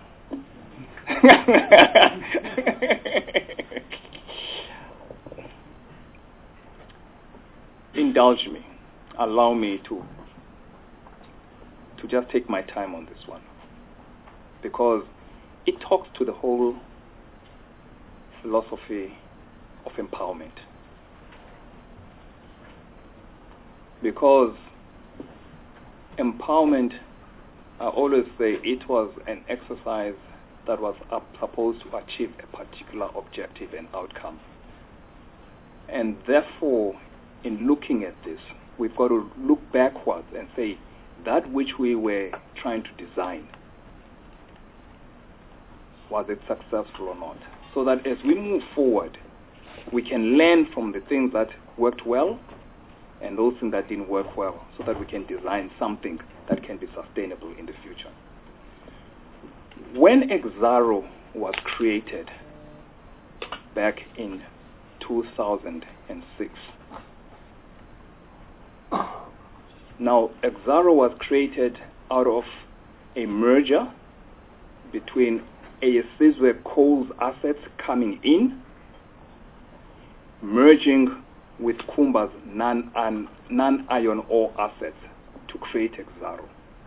Indulge me. Allow me to just take my time on this one, because it talks to the whole philosophy of empowerment. Because empowerment, I always say, it was an exercise that was supposed to achieve a particular objective and outcome. And therefore, in looking at this, we've got to look backwards and say that which we were trying to design, was it successful or not? So that as we move forward, we can learn from the things that worked well and those things that didn't work well, so that we can design something that can be sustainable in the future. When Exxaro was created back in 2006, now Exxaro was created out of a merger between Eyesizwe Coal's assets coming in, merging with Kumba's non-iron ore assets to create Exxaro.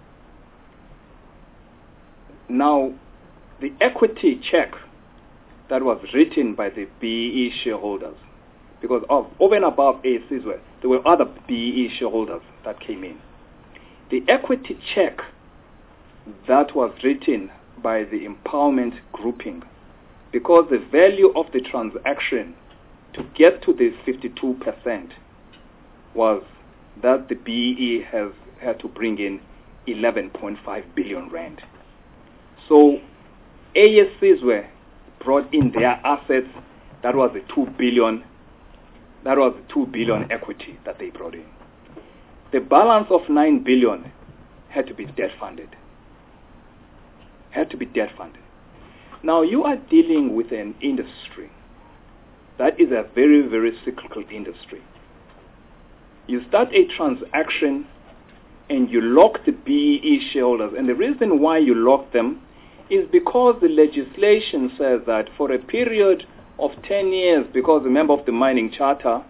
Now, the equity check that was written by the BEE shareholders, because over and above Eyesizwe, there were other BEE shareholders that came in. The equity check that was written by the empowerment grouping, because the value of the transaction to get to the 52% was that the BEE has had to bring in 11.5 billion rand. So Eyesizwe brought in their assets. That was the 2 billion. That was the 2 billion equity that they brought in. The balance of 9 billion had to be debt funded. Had to be debt funded. Now you are dealing with an industry that is a very, very cyclical industry. You start a transaction and you lock the BEE shareholders, and the reason why you lock them is because the legislation says that for a period of 10 years, because a member of the mining charter,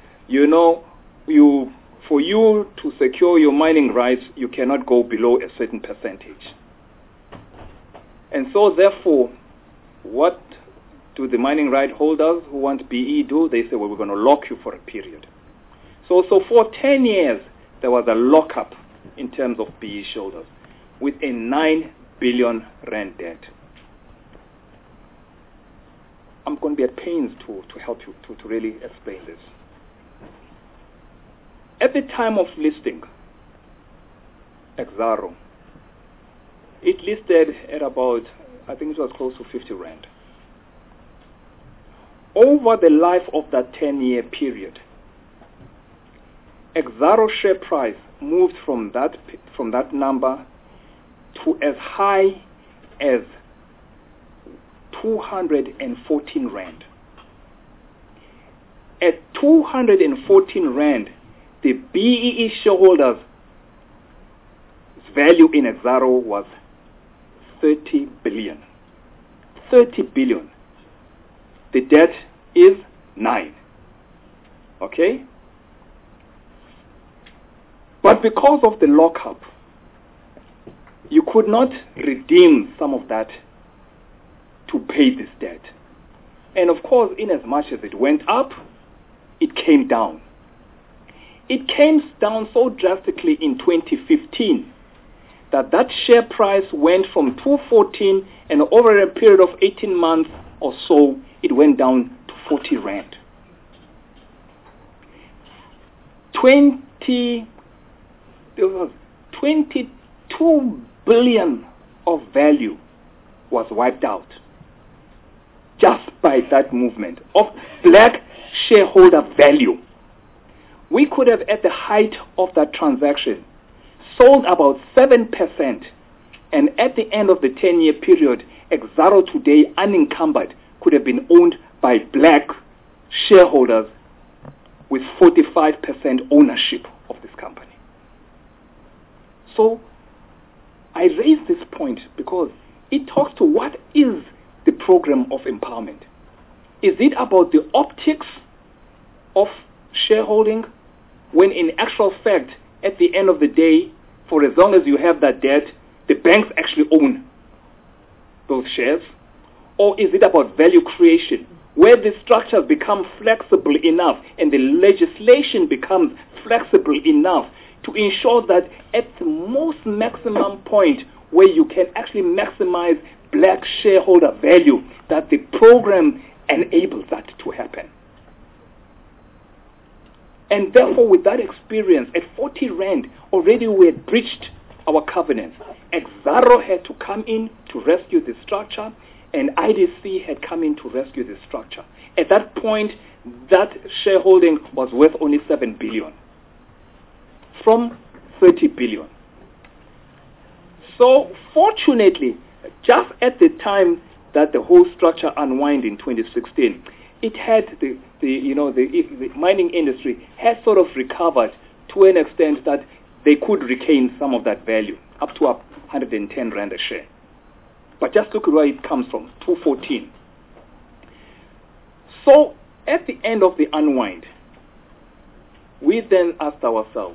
for you to secure your mining rights, you cannot go below a certain percentage. And so therefore, what do the mining right holders who want BE do? They say, well, we're going to lock you for a period. So for 10 years, there was a lockup in terms of BE shareholders with a 9 billion rand debt. I'm going to be at pains to help you to really explain this. At the time of listing, Exxaro, it listed at about, I think it was close to 50 rand. Over the life of that 10-year period, Exxaro share price moved from that number to as high as 214 rand. At 214 rand, the BEE shareholders' value in Exxaro was 30 billion. 30 billion. The debt is 9. Okay? But because of the lockup, you could not redeem some of that to pay this debt. And of course, in as much as it went up, it came down. It came down so drastically in 2015 that share price went from 214, and over a period of 18 months or so, it went down to 40 rand. 22 billion of value was wiped out just by that movement of black shareholder value. We could have, at the height of that transaction, sold about 7%, and at the end of the 10-year period, Exxaro today, unencumbered, could have been owned by black shareholders with 45% ownership of this company. So I raise this point because it talks to what is the program of empowerment. Is it about the optics of shareholding, when in actual fact, at the end of the day, for as long as you have that debt, the banks actually own those shares? Or is it about value creation, where the structures become flexible enough and the legislation becomes flexible enough to ensure that at the most maximum point where you can actually maximize black shareholder value, that the program enables that to happen? And therefore, with that experience, at 40 Rand, already we had breached our covenants. Exxaro had to come in to rescue the structure, and IDC had come in to rescue the structure. At that point, that shareholding was worth only 7 billion from 30 billion. So fortunately, just at the time that the whole structure unwound in 2016, it had the mining industry had sort of recovered to an extent that they could retain some of that value, up to 110 Rand a share. But just look at where it comes from, 214. So at the end of the unwind, we then asked ourselves,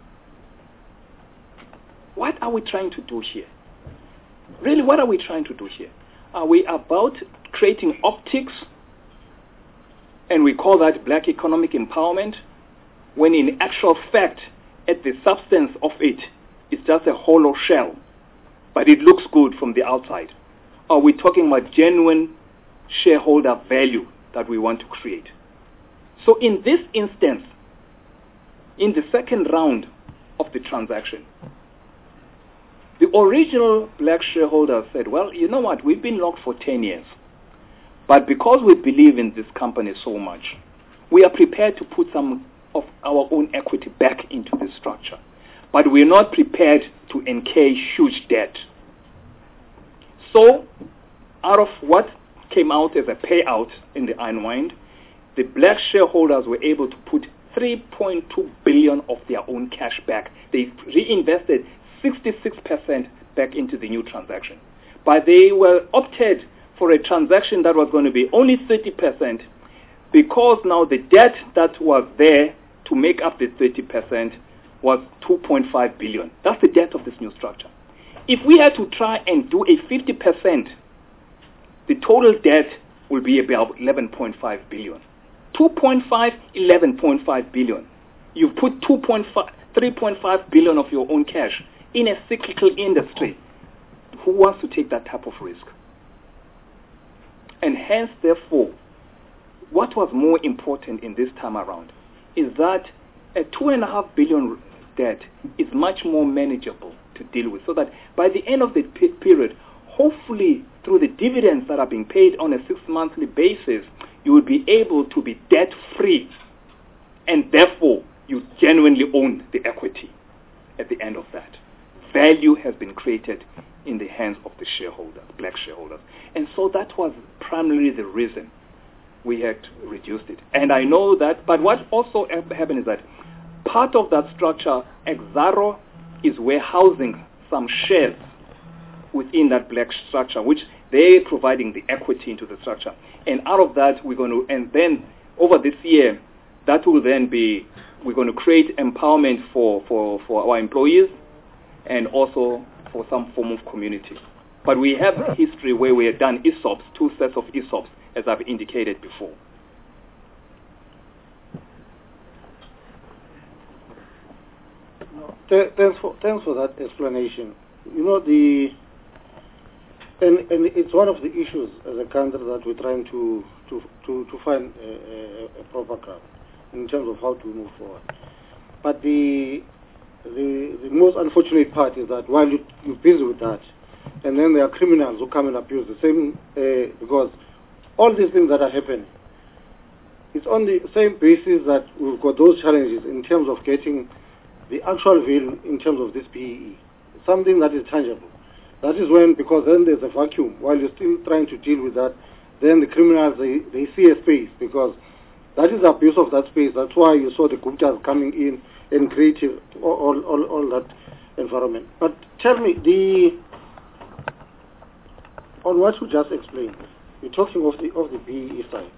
what are we trying to do here? Really, what are we trying to do here? Are we about creating optics, and we call that black economic empowerment, when in actual fact, at the substance of it, it's just a hollow shell, but it looks good from the outside? Are we talking about genuine shareholder value that we want to create? So in this instance, in the second round of the transaction, the original black shareholders said, well, you know what, we've been locked for 10 years. But because we believe in this company so much, we are prepared to put some of our own equity back into the structure. But we're not prepared to incur huge debt. So, out of what came out as a payout in the unwind, the black shareholders were able to put 3.2 billion of their own cash back. They reinvested 66% back into the new transaction. But they were opted for a transaction that was going to be only 30%, because now the debt that was there to make up the 30% was 2.5 billion. That's the debt of this new structure. If we had to try and do a 50%, the total debt will be about 11.5 billion. 2.5, 11.5 billion. You put 3.5 billion of your own cash in a cyclical industry. Who wants to take that type of risk? And hence, therefore, what was more important in this time around is that a 2.5 billion debt is much more manageable to deal with, so that by the end of the period, hopefully through the dividends that are being paid on a 6-monthly basis, you will be able to be debt-free, and therefore you genuinely own the equity at the end of that. Value has been created in the hands of the shareholders, black shareholders. And so that was primarily the reason we had reduced it. And I know that, but what also happened is that part of that structure, Exxaro is warehousing some shares within that black structure, which they're providing the equity into the structure. And out of that, we're going to, and then over this year, that will then be, we're going to create empowerment for our employees and also for some form of community. But we have a history where we have done ESOPs, 2 sets of ESOPs, as I've indicated before. Thanks for that explanation. You know, and it's one of the issues as a country that we're trying to find a proper ground in terms of how to move forward. But the most unfortunate part is that while you're busy with that, and then there are criminals who come and abuse the same, because all these things that are happening, it's on the same basis that we've got those challenges in terms of getting the actual value in terms of this PEE, something that is tangible. That is when, because then there's a vacuum, while you're still trying to deal with that, then the criminals, they see a space, because that is abuse of that space. That's why you saw the Guptas coming in and creating all that environment. But tell me, on what you just explained, you're talking of the PEE side,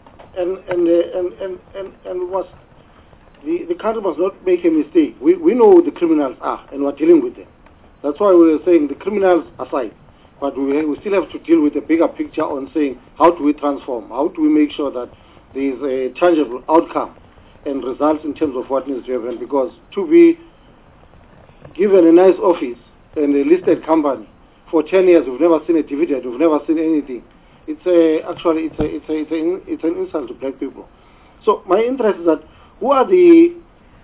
and was the country must not make a mistake. We know who the criminals are, and we're dealing with them. That's why we were saying the criminals aside, but we still have to deal with the bigger picture on saying how do we transform, how do we make sure that there is a tangible outcome and results in terms of what needs to happen. Because to be given a nice office and a listed company for 10 years, we've never seen a dividend, we've never seen anything. It's an insult to black people. So my interest is that who are the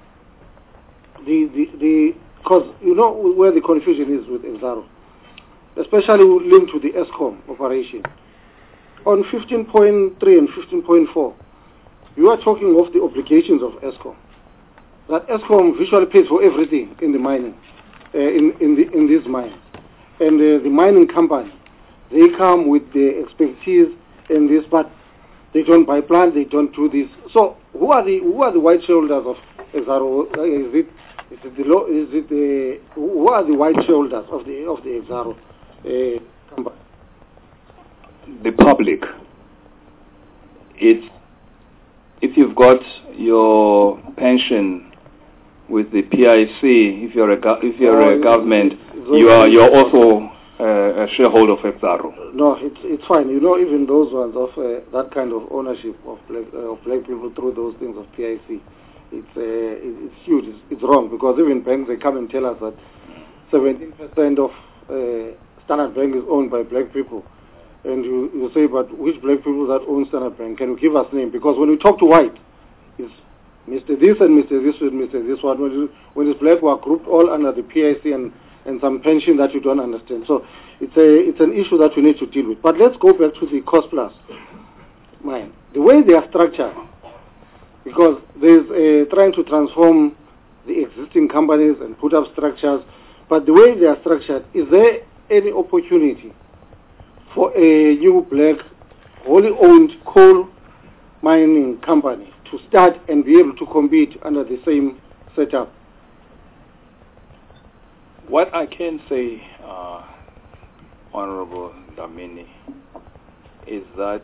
because you know where the confusion is with Exxaro, especially linked to the ESCOM operation. On 15.3 and 15.4, you are talking of the obligations of ESCOM. That ESCOM visually pays for everything in the mining, in these mines, and the mining company, they come with the expertise in this, but they don't buy plant, they don't do this. So who are the white shareholders of Exxaro? Who are the white shareholders of the Exxaro company? The public. It's if you've got your pension with the PIC, if you're a government, you're also a shareholder of Exxaro. No, it's fine. You know, even those ones of that kind of ownership of black people through those things of PIC, it's huge. It's wrong, because even banks, they come and tell us that 17% of Standard Bank is owned by black people. And you say, but which black people that own Standard Bank? Can you give us name? Because when we talk to white, it's Mr. This and Mr. This and Mr. This one. When it's black, we are grouped all under the PIC and some pension that you don't understand. So it's an issue that we need to deal with. But let's go back to the cost plus mine. The way they are structured, because there's trying to transform the existing companies and put up structures, but the way they are structured, is there any opportunity for a new black, wholly owned coal mining company to start and be able to compete under the same setup? What I can say, Honorable Dlamini, is that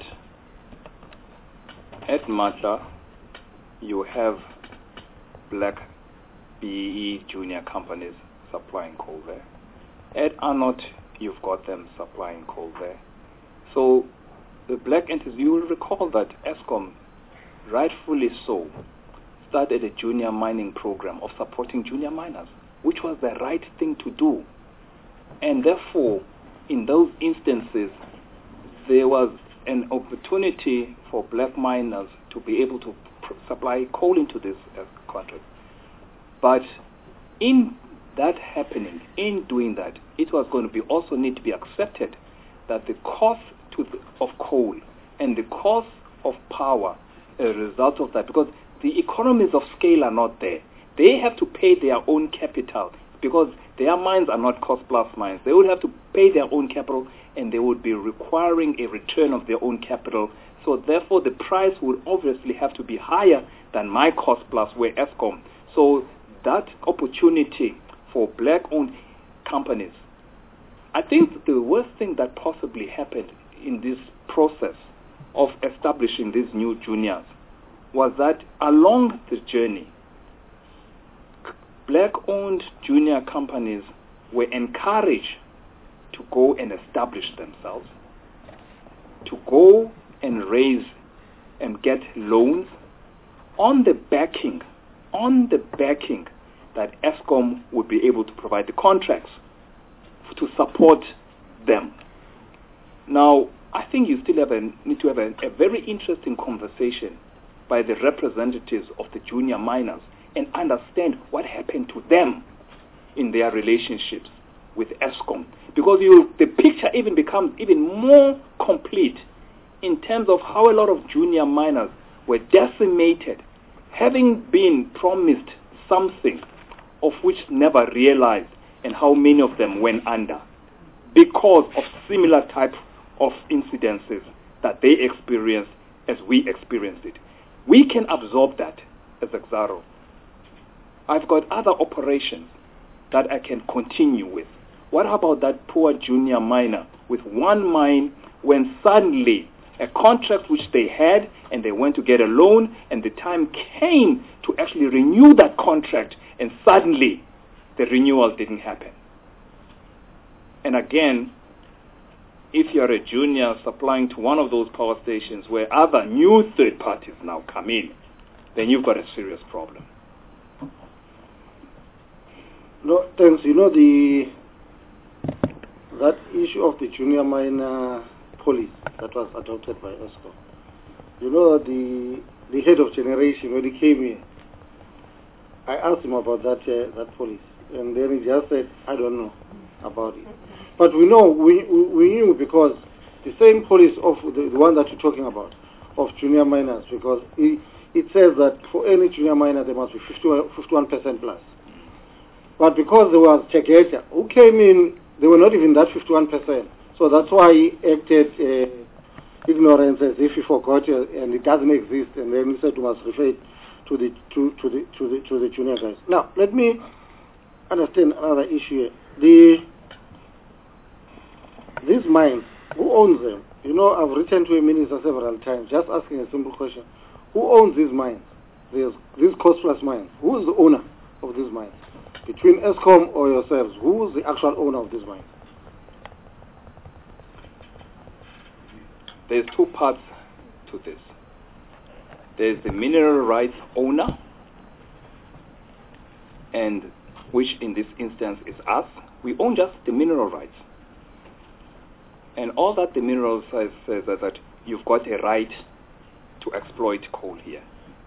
at Matla you have black BEE junior companies supplying coal there. At Arnott, you've got them supplying coal there. So the black entities, you will recall that ESCOM, rightfully so, started a junior mining program of supporting junior miners, which was the right thing to do. And therefore, in those instances, there was an opportunity for black miners to be able to supply coal into this contract. But in that happening, in doing that, it was going to be also need to be accepted that the cost of coal and the cost of power as a result of that, because the economies of scale are not there. They have to pay their own capital, because their mines are not cost plus mines. They would have to pay their own capital, and they would be requiring a return of their own capital. So therefore the price would obviously have to be higher than my cost plus where ESCOM. So that opportunity for black-owned companies, I think the worst thing that possibly happened in this process of establishing these new juniors was that along the journey, black-owned junior companies were encouraged to go and establish themselves, to go and raise and get loans on the backing that ESCOM would be able to provide the contracts to support them. Now, I think you still need to have a very interesting conversation by the representatives of the junior miners and understand what happened to them in their relationships with ESCOM. Because the picture even becomes even more complete in terms of how a lot of junior miners were decimated, having been promised something of which never realized, and how many of them went under because of similar type of incidences that they experienced as we experienced it. We can absorb that as Exxaro. I've got other operations that I can continue with. What about that poor junior miner with one mine, when suddenly a contract which they had and they went to get a loan, and the time came to actually renew that contract, and suddenly the renewal didn't happen? And again, if you're a junior supplying to one of those power stations where other new third parties now come in, then you've got a serious problem. No, thanks. You know, that issue of the junior miner policy that was adopted by ESCOM. You know, the head of generation, when he came here, I asked him about that police, and then he just said, I don't know about it. But we know, we knew, because the same police of the one that you're talking about, of junior minors, because it says that for any junior minor there must be 51% plus. But because there was Tegeta who came in, they were not even that 51%. So that's why he acted ignorance, as if he forgot it, and it doesn't exist, and then he said we must refer it to the junior guys. Now let me understand another issue here. These mines, who owns them? You know, I've written to a minister several times just asking a simple question: who owns these mines? These cost plus mines. Who is the owner of these mines? Between Eskom or yourselves, who is the actual owner of these mines? There's two parts to this. There's the mineral rights owner, and which in this instance is us. We own just the mineral rights. And all that the mineral says that you've got a right to exploit coal here.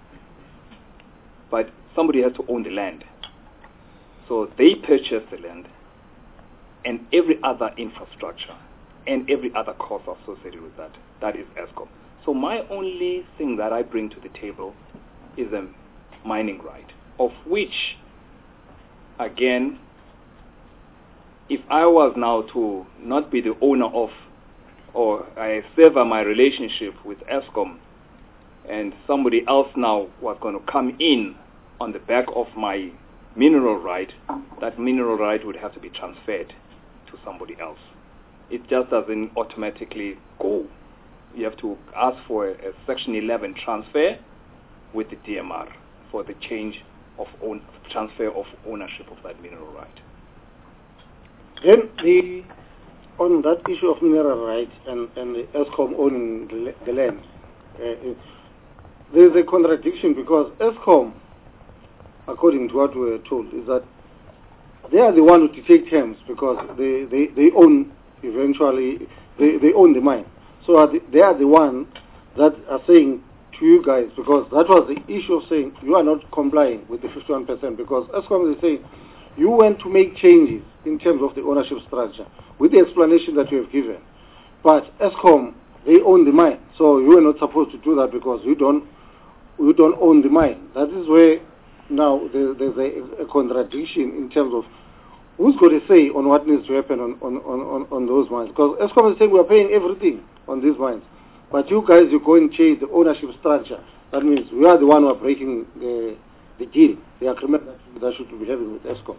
But somebody has to own the land. So they purchase the land and every other infrastructure and every other cost associated with that. That is Eskom. So my only thing that I bring to the table is a mining right, of which, again, if I was now to not be the owner of, or I sever my relationship with Eskom, and somebody else now was going to come in on the back of my mineral right, that mineral right would have to be transferred to somebody else. It just doesn't automatically go. You have to ask for a Section 11 transfer with the DMR for the change of transfer of ownership of that mineral right. Then on that issue of mineral rights and the Eskom owning the land, there is a contradiction, because Eskom, according to what we were told, is that they are the one who dictate terms, because they own, eventually, they own the mine. So they are the one that are saying to you guys, because that was the issue of saying you are not complying with the 51%, because Eskom is saying you went to make changes in terms of the ownership structure with the explanation that you have given. But Eskom, they own the mine, so you are not supposed to do that because you don't own the mine. That is where now there's a contradiction in terms of who's going to say on what needs to happen on those mines. Because Eskom is saying we are paying everything on these mines, but you guys, you go and change the ownership structure. That means we are the one who are breaking the deal, the agreement that should be having with Eskom.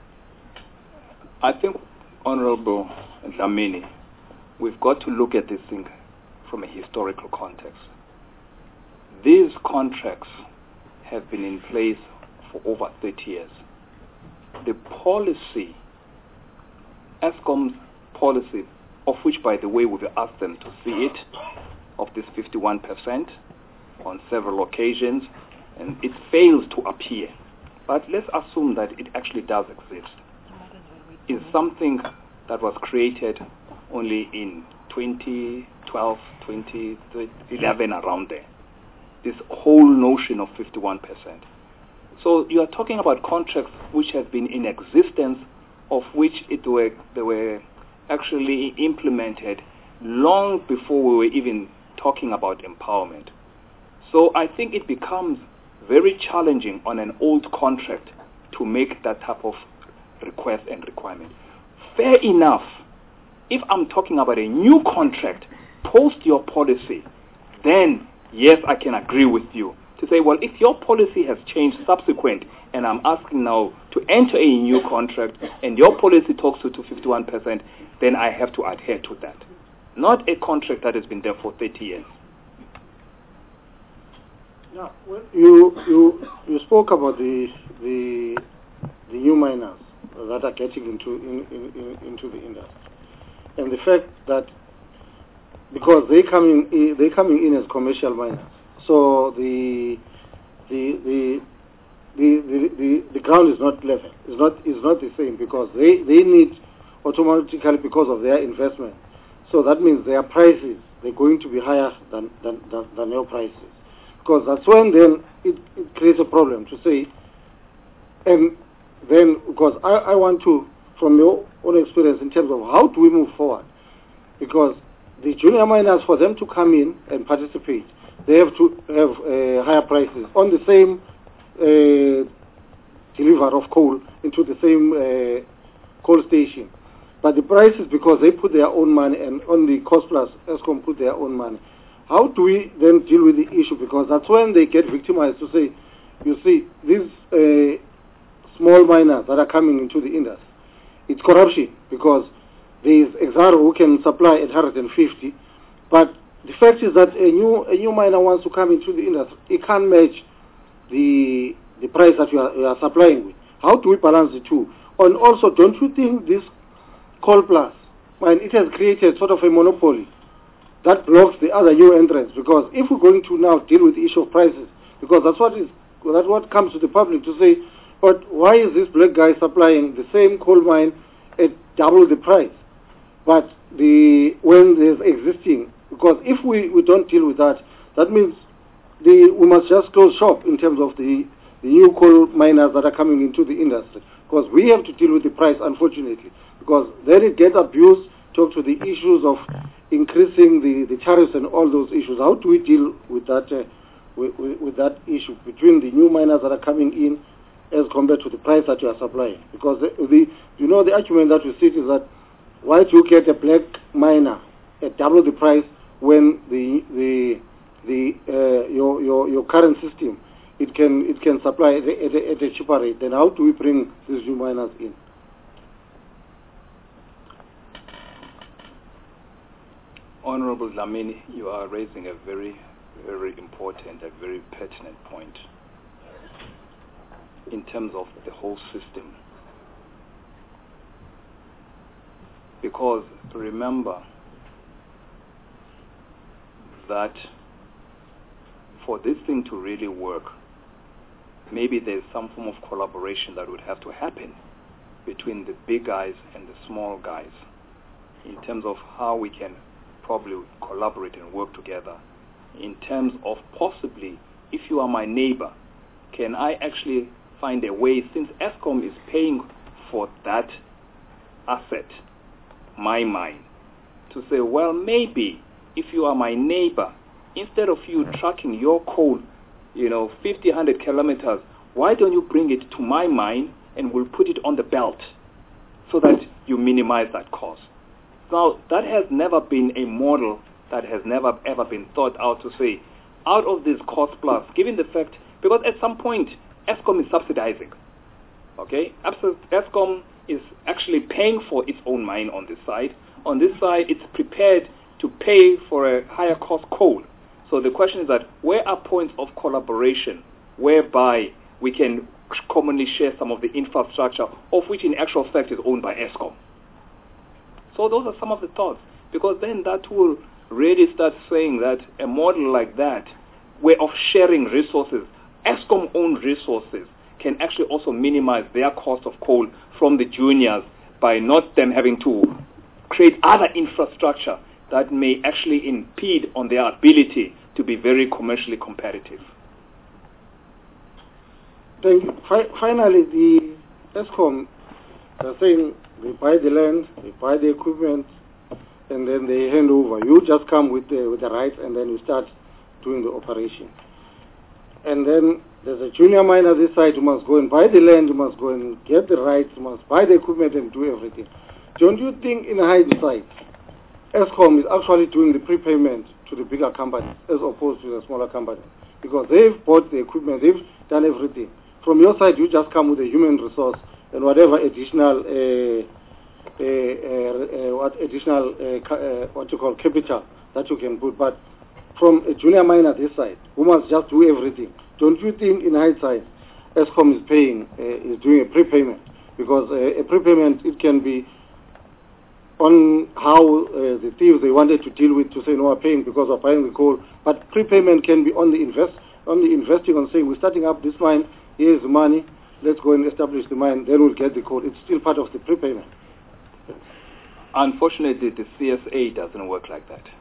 I think, Honorable Dlamini, we've got to look at this thing from a historical context. These contracts have been in place for over 30 years. The policy, Eskom's policy, of which, by the way, we've asked them to see it, of this 51% on several occasions, and it fails to appear. But let's assume that it actually does exist. It's something that was created only in 2012, 2011, around there. This whole notion of 51%. So you are talking about contracts which have been in existence, of which they were actually implemented long before we were even talking about empowerment. So I think it becomes very challenging on an old contract to make that type of request and requirement. Fair enough, if I'm talking about a new contract post your policy, then yes, I can agree with you to say, well, if your policy has changed subsequent, and I'm asking now to enter a new contract, and your policy talks to 51%, then I have to adhere to that. Not a contract that has been there for 30 years. Now, you spoke about the new miners that are getting into the industry, and the fact that because they're coming in as commercial miners, so the ground is not level. It's not the same, because they need automatically, because of their investment. So that means their prices, they're going to be higher than your prices, because that's when then it creates a problem to say And then, because I want to, from your own experience in terms of how do we move forward, because the junior miners, for them to come in and participate, they have to have higher prices on the same deliver of coal into the same coal station. But the prices, because they put their own money, and on the cost plus, Eskom put their own money. How do we then deal with the issue? Because that's when they get victimized to say, you see, these small miners that are coming into the industry, it's corruption, because there is Exxaro who can supply at 150, but the fact is that a new miner wants to come into the industry, it can't match the price that you are supplying with. How do we balance the two? And also, don't you think this coal plus, it has created sort of a monopoly that blocks the other new entrants? Because if we're going to now deal with the issue of prices, because that's what comes to the public to say, but why is this black guy supplying the same coal mine at double the price? But when there's existing, because if we don't deal with that, that means we must just close shop in terms of the new coal miners that are coming into the industry. Because we have to deal with the price, unfortunately. Because then it gets abused, talk to the issues of increasing the tariffs and all those issues. How do we deal with that with that issue between the new miners that are coming in as compared to the price that you are supplying? Because the argument that we see is that why do you get a black miner at double the price when your current system it can supply at a cheaper rate? Then how do we bring these new miners in? Honorable Dlamini, you are raising a very, very important, a very pertinent point in terms of the whole system. Because remember that for this thing to really work, maybe there's some form of collaboration that would have to happen between the big guys and the small guys in terms of how we can probably collaborate and work together in terms of possibly, if you are my neighbor, can I actually find a way, since Eskom is paying for that asset, my mine, to say, well, maybe if you are my neighbor, instead of you trucking your coal 50, 100 kilometers, why don't you bring it to my mine and we'll put it on the belt so that you minimize that cost? Now, that has never been a model that has never ever been thought out to say, out of this cost plus, given the fact, because at some point, Eskom is subsidizing. Okay? Eskom is actually paying for its own mine on this side. On this side, it's prepared to pay for a higher cost coal. So the question is that where are points of collaboration whereby we can commonly share some of the infrastructure, of which in actual fact is owned by Eskom? So those are some of the thoughts, because then that will really start saying that a model like that, way of sharing resources, Eskom-owned resources, can actually also minimize their cost of coal from the juniors by not them having to create other infrastructure that may actually impede on their ability to be very commercially competitive. Thank you. Finally, the Eskom are saying they buy the land, they buy the equipment, and then they hand over. You just come with the rights, and then you start doing the operation. And then there's a junior miner this side who must go and buy the land, you must go and get the rights, you must buy the equipment and do everything. Don't you think in hindsight, Eskom is actually doing the prepayment to the bigger companies as opposed to the smaller companies? Because they've bought the equipment, they've done everything. From your side, you just come with a human resource and whatever additional capital that you can put. But from a junior miner this side, who must just do everything, don't you think in hindsight Eskom is doing a prepayment? Because a prepayment, it can be on how the thieves they wanted to deal with, to say no, we're paying because we're buying the coal. But prepayment can be on the investing, on saying we're starting up this mine, here's the money, let's go and establish the mine, then we'll get the coal. It's still part of the prepayment. Unfortunately, the CSA doesn't work like that.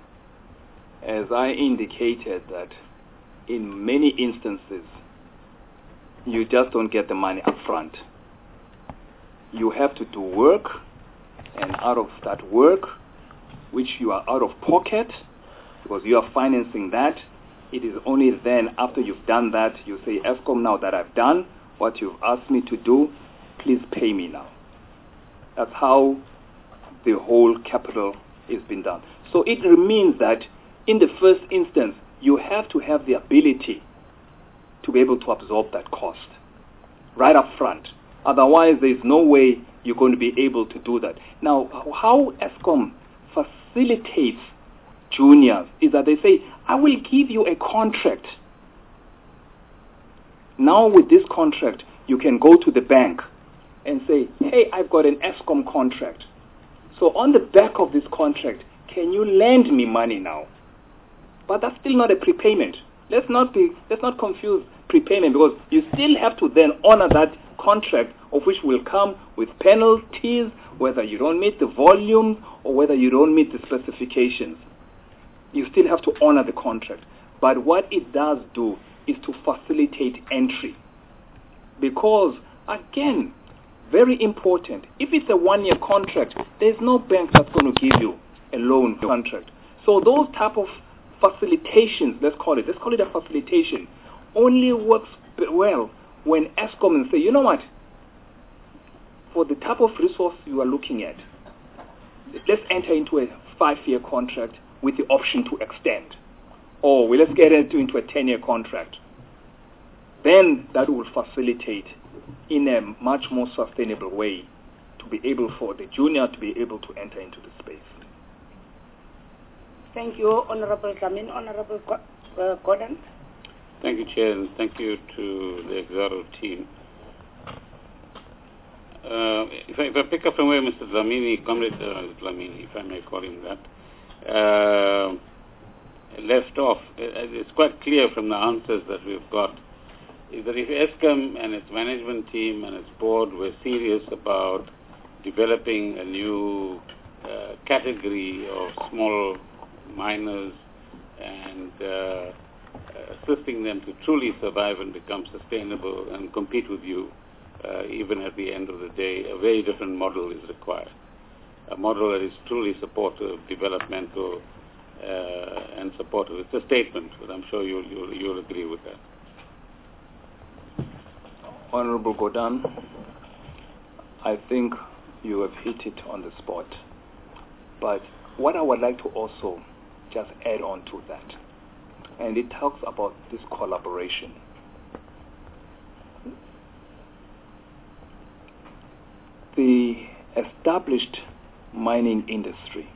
As I indicated, that in many instances, you just don't get the money up front. You have to do work, and out of that work, which you are out of pocket, because you are financing that, it is only then, after you've done that, you say, Eskom, now that I've done what you've asked me to do, please pay me now. That's how the whole capital is being done. So it means that in the first instance, you have to have the ability to be able to absorb that cost right up front. Otherwise, there's no way you're going to be able to do that. Now, how Eskom facilitates juniors is that they say, I will give you a contract. Now with this contract, you can go to the bank and say, hey, I've got an Eskom contract. So on the back of this contract, can you lend me money now? But that's still not a prepayment. Let's not confuse prepayment, because you still have to then honor that contract, of which will come with penalties, whether you don't meet the volume or whether you don't meet the specifications. You still have to honor the contract. But what it does do is to facilitate entry. Because, again, very important, if it's a one-year contract, there's no bank that's going to give you a loan contract. So those type of facilitations, let's call it a facilitation, only works well when Eskom say, you know what, for the type of resource you are looking at, let's enter into a 5-year contract with the option to extend. Or let's get into a 10-year contract. Then that will facilitate in a much more sustainable way to be able for the junior to be able to enter into the space. Thank you, Honorable Dlamini. Honorable Gordon. Thank you, Chair, and thank you to the Exxaro team. If I pick up from where Mr. Dlamini, Comrade Dlamini, if I may call him that, left off, it's quite clear from the answers that we've got, is that if Eskom and its management team and its board were serious about developing a new category of small miners and assisting them to truly survive and become sustainable and compete with you, even at the end of the day, a very different model is required. A model that is truly supportive, developmental, and supportive. It's a statement, but I'm sure you'll agree with that. Honorable Gordon, I think you have hit it on the spot. But what I would like to also just add on to that, and it talks about this collaboration. The established mining industry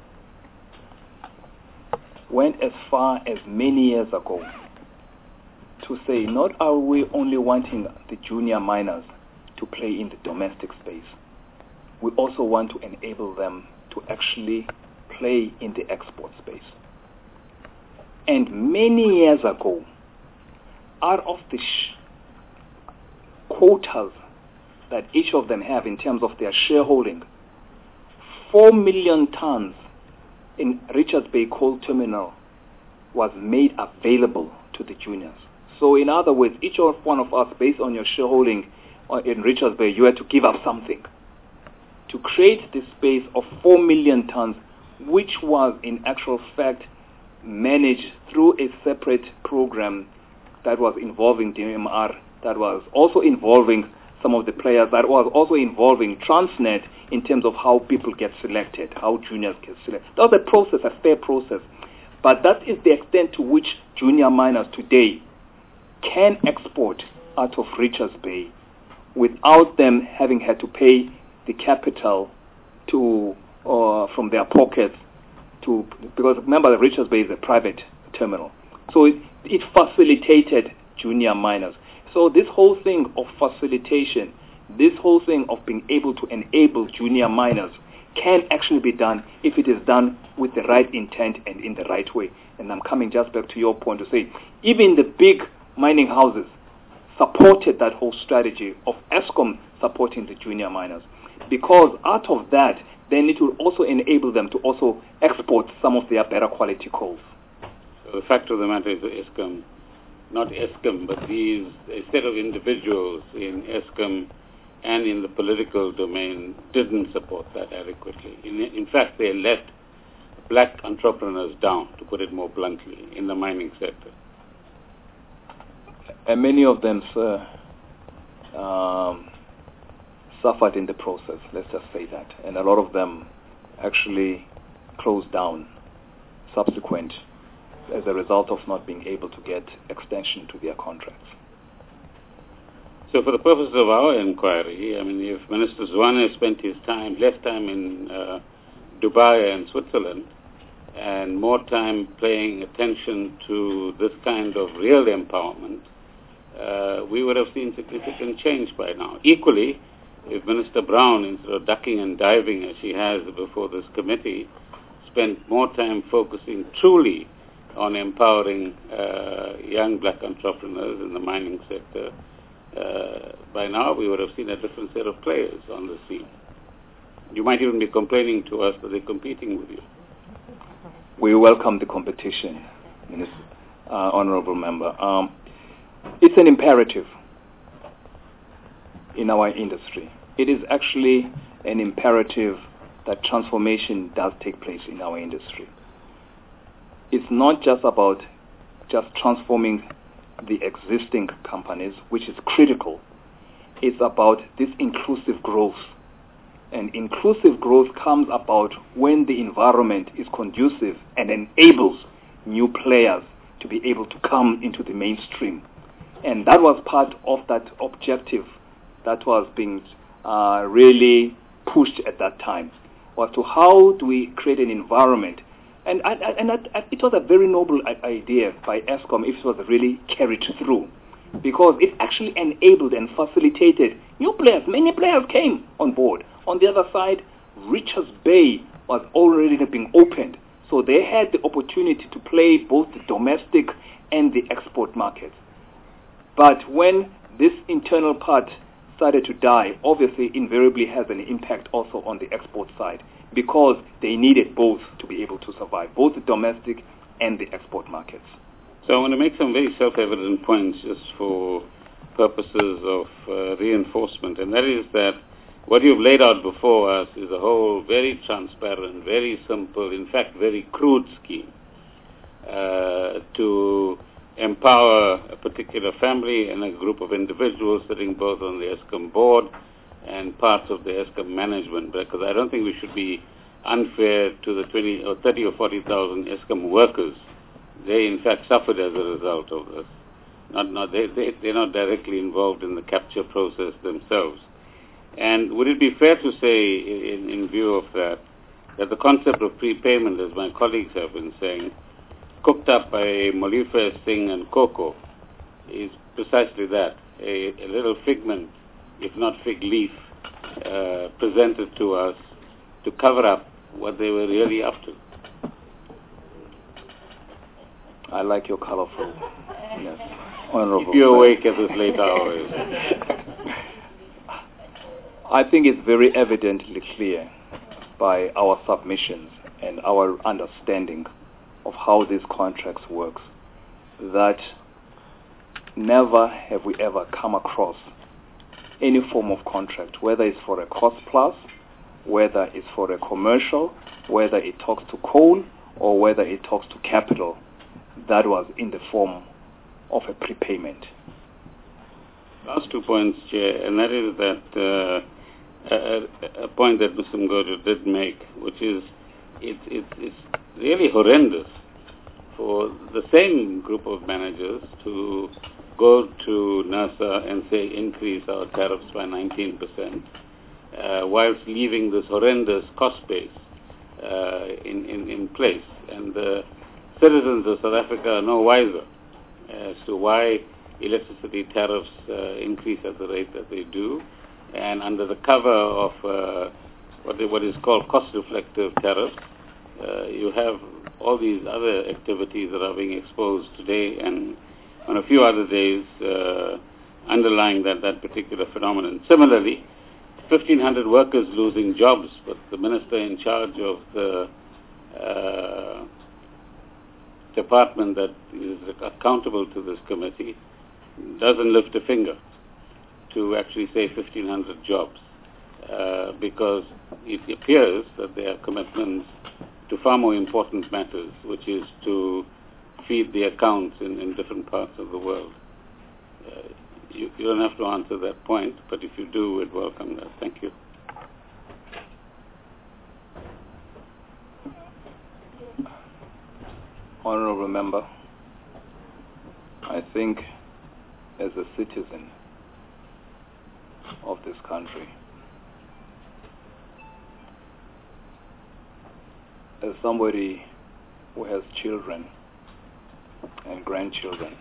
went as far as many years ago to say, not are we only wanting the junior miners to play in the domestic space, we also want to enable them to actually play in the export space. And many years ago, out of the quotas that each of them have in terms of their shareholding, 4 million tons in Richards Bay Coal Terminal was made available to the juniors. So in other words, each one of us, based on your shareholding in Richards Bay, you had to give up something to create this space of 4 million tons, which was in actual fact managed through a separate program that was involving DMR, that was also involving some of the players, that was also involving Transnet in terms of how people get selected, how juniors get selected. That was a process, a fair process. But that is the extent to which junior miners today can export out of Richards Bay without them having had to pay the capital to from their pockets to, because remember that Richards Bay is a private terminal. So it facilitated junior miners. So this whole thing of facilitation, this whole thing of being able to enable junior miners can actually be done if it is done with the right intent and in the right way. And I'm coming just back to your point to say, even the big mining houses supported that whole strategy of Eskom supporting the junior miners. Because out of that, then it will also enable them to also export some of their better quality coals. So the fact of the matter is that Eskom not Eskom, but a set of individuals in Eskom and in the political domain didn't support that adequately. In fact, they let black entrepreneurs down, to put it more bluntly, in the mining sector. And many of them, sir, suffered in the process, let's just say that. And a lot of them actually closed down subsequent as a result of not being able to get extension to their contracts. So for the purposes of our inquiry, I mean, if Minister Zwane spent his time, less time in Dubai and Switzerland, and more time paying attention to this kind of real empowerment, we would have seen significant change by now. Equally, if Minister Brown, instead of ducking and diving as she has before this committee, spent more time focusing truly on empowering young black entrepreneurs in the mining sector, by now we would have seen a different set of players on the scene. You might even be complaining to us that they're competing with you. We welcome the competition, Honorable Member. It's an imperative in our industry. It is actually an imperative that transformation does take place in our industry. It's not just about just transforming the existing companies, which is critical. It's about this inclusive growth. And inclusive growth comes about when the environment is conducive and enables new players to be able to come into the mainstream. And that was part of that objective that was being really pushed at that time, was to how do we create an environment. And it was a very noble idea by Eskom if it was really carried through, because it actually enabled and facilitated new players. Many players came on board. On the other side, Richards Bay was already being opened, so they had the opportunity to play both the domestic and the export markets. But when this internal part started to die, obviously invariably has an impact also on the export side, because they needed both to be able to survive, both the domestic and the export markets. So I want to make some very self-evident points just for purposes of reinforcement, and that is that what you've laid out before us is a whole very transparent, very simple, in fact very crude scheme to empower a particular family and a group of individuals sitting both on the Eskom board and parts of the Eskom management, because I don't think we should be unfair to the 20 or 30 or 40,000 Eskom workers. They in fact suffered as a result of this. They're not directly involved in the capture process themselves. And would it be fair to say, in view of that the concept of prepayment, as my colleagues have been saying, cooked up by Molife Singh and Coco, is precisely that, a little figment, if not fig leaf, presented to us to cover up what they were really up to? I like your colorful, yes, honorable. Keep you awake at this late hour. I think it's very evidently clear by our submissions and our understanding of how these contracts works that never have we ever come across any form of contract, whether it's for a cost plus, whether it's for a commercial, whether it talks to coal, or whether it talks to capital, that was in the form of a prepayment. Last 2 points, Chair, and that is that a point that Mr. Mgojo did make, which is it's really horrendous for the same group of managers to go to NASA and say increase our tariffs by 19%, whilst leaving this horrendous cost base in place. And the citizens of South Africa are no wiser as to why electricity tariffs increase at the rate that they do. And under the cover of what is called cost-reflective tariffs, you have all these other activities that are being exposed today and on a few other days underlying that particular phenomenon. Similarly, 1,500 workers losing jobs, but the minister in charge of the department that is accountable to this committee doesn't lift a finger to actually save 1,500 jobs, because it appears that there are commitments to far more important matters, which is to feed the accounts in different parts of the world. You don't have to answer that point, but if you do, we'd welcome that. Thank you. Honorable Member, I think as a citizen of this country, as somebody who has children and grandchildren,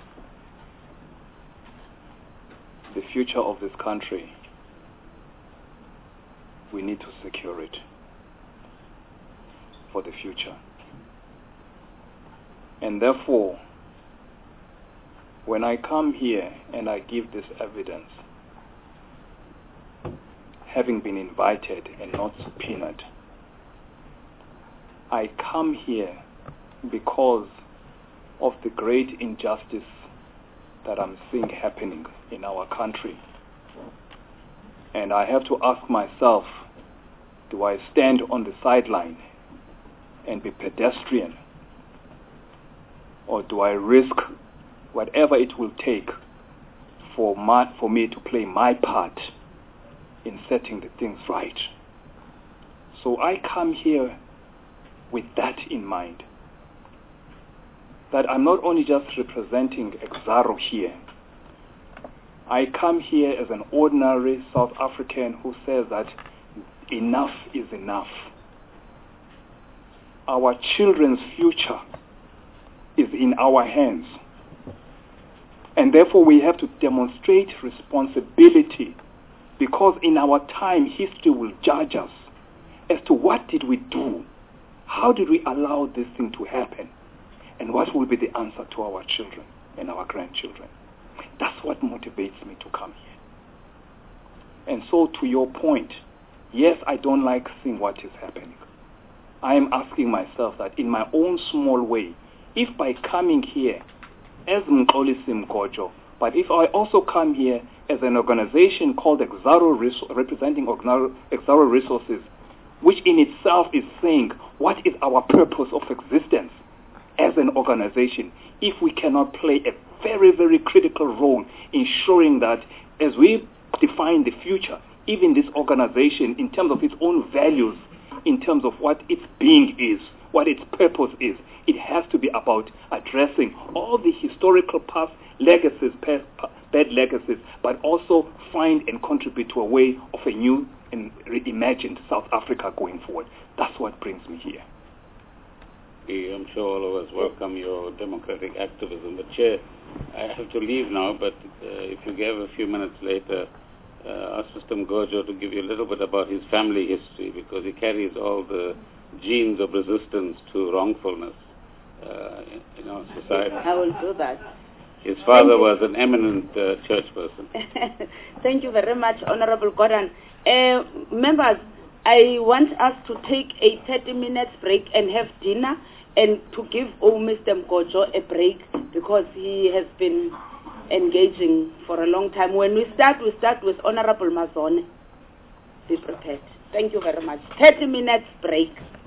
the future of this country, we need to secure it for the future. And therefore, when I come here and I give this evidence, having been invited and not subpoenaed, I come here because of the great injustice that I'm seeing happening in our country. And I have to ask myself, do I stand on the sideline and be pedestrian, or do I risk whatever it will take for me to play my part in setting the things right? So I come here with that in mind, that I'm not only just representing Exxaro here. I come here as an ordinary South African who says that enough is enough. Our children's future is in our hands. And therefore we have to demonstrate responsibility, because in our time history will judge us as to what did we do, how did we allow this thing to happen, and what will be the answer to our children and our grandchildren. That's what motivates me to come here. And so to your point, yes, I don't like seeing what is happening. I am asking myself that in my own small way, if by coming here as Mxolisi Mgojo, but if I also come here as an organization called Exxaro, representing Exxaro Resources, which in itself is saying what is our purpose of existence as an organization, if we cannot play a very, very critical role in ensuring that as we define the future, even this organization in terms of its own values, in terms of what its being is, what its purpose is, it has to be about addressing all the historical past legacies, bad legacies, but also find and contribute to a way of a new and reimagined South Africa going forward. That's what brings me here. I'm sure all of us welcome your democratic activism. But Chair, I have to leave now, but if you gave a few minutes later, ask Mr. Mgojo to give you a little bit about his family history, because he carries all the genes of resistance to wrongfulness in our society. I will do that. His father was an eminent church person. Thank you very much, Honorable Gordon. Members, I want us to take a 30-minute break and have dinner, and to give Mr. Mgojo a break, because he has been engaging for a long time. When we start with Honorable Mazone. Be prepared. Thank you very much. 30 minutes break.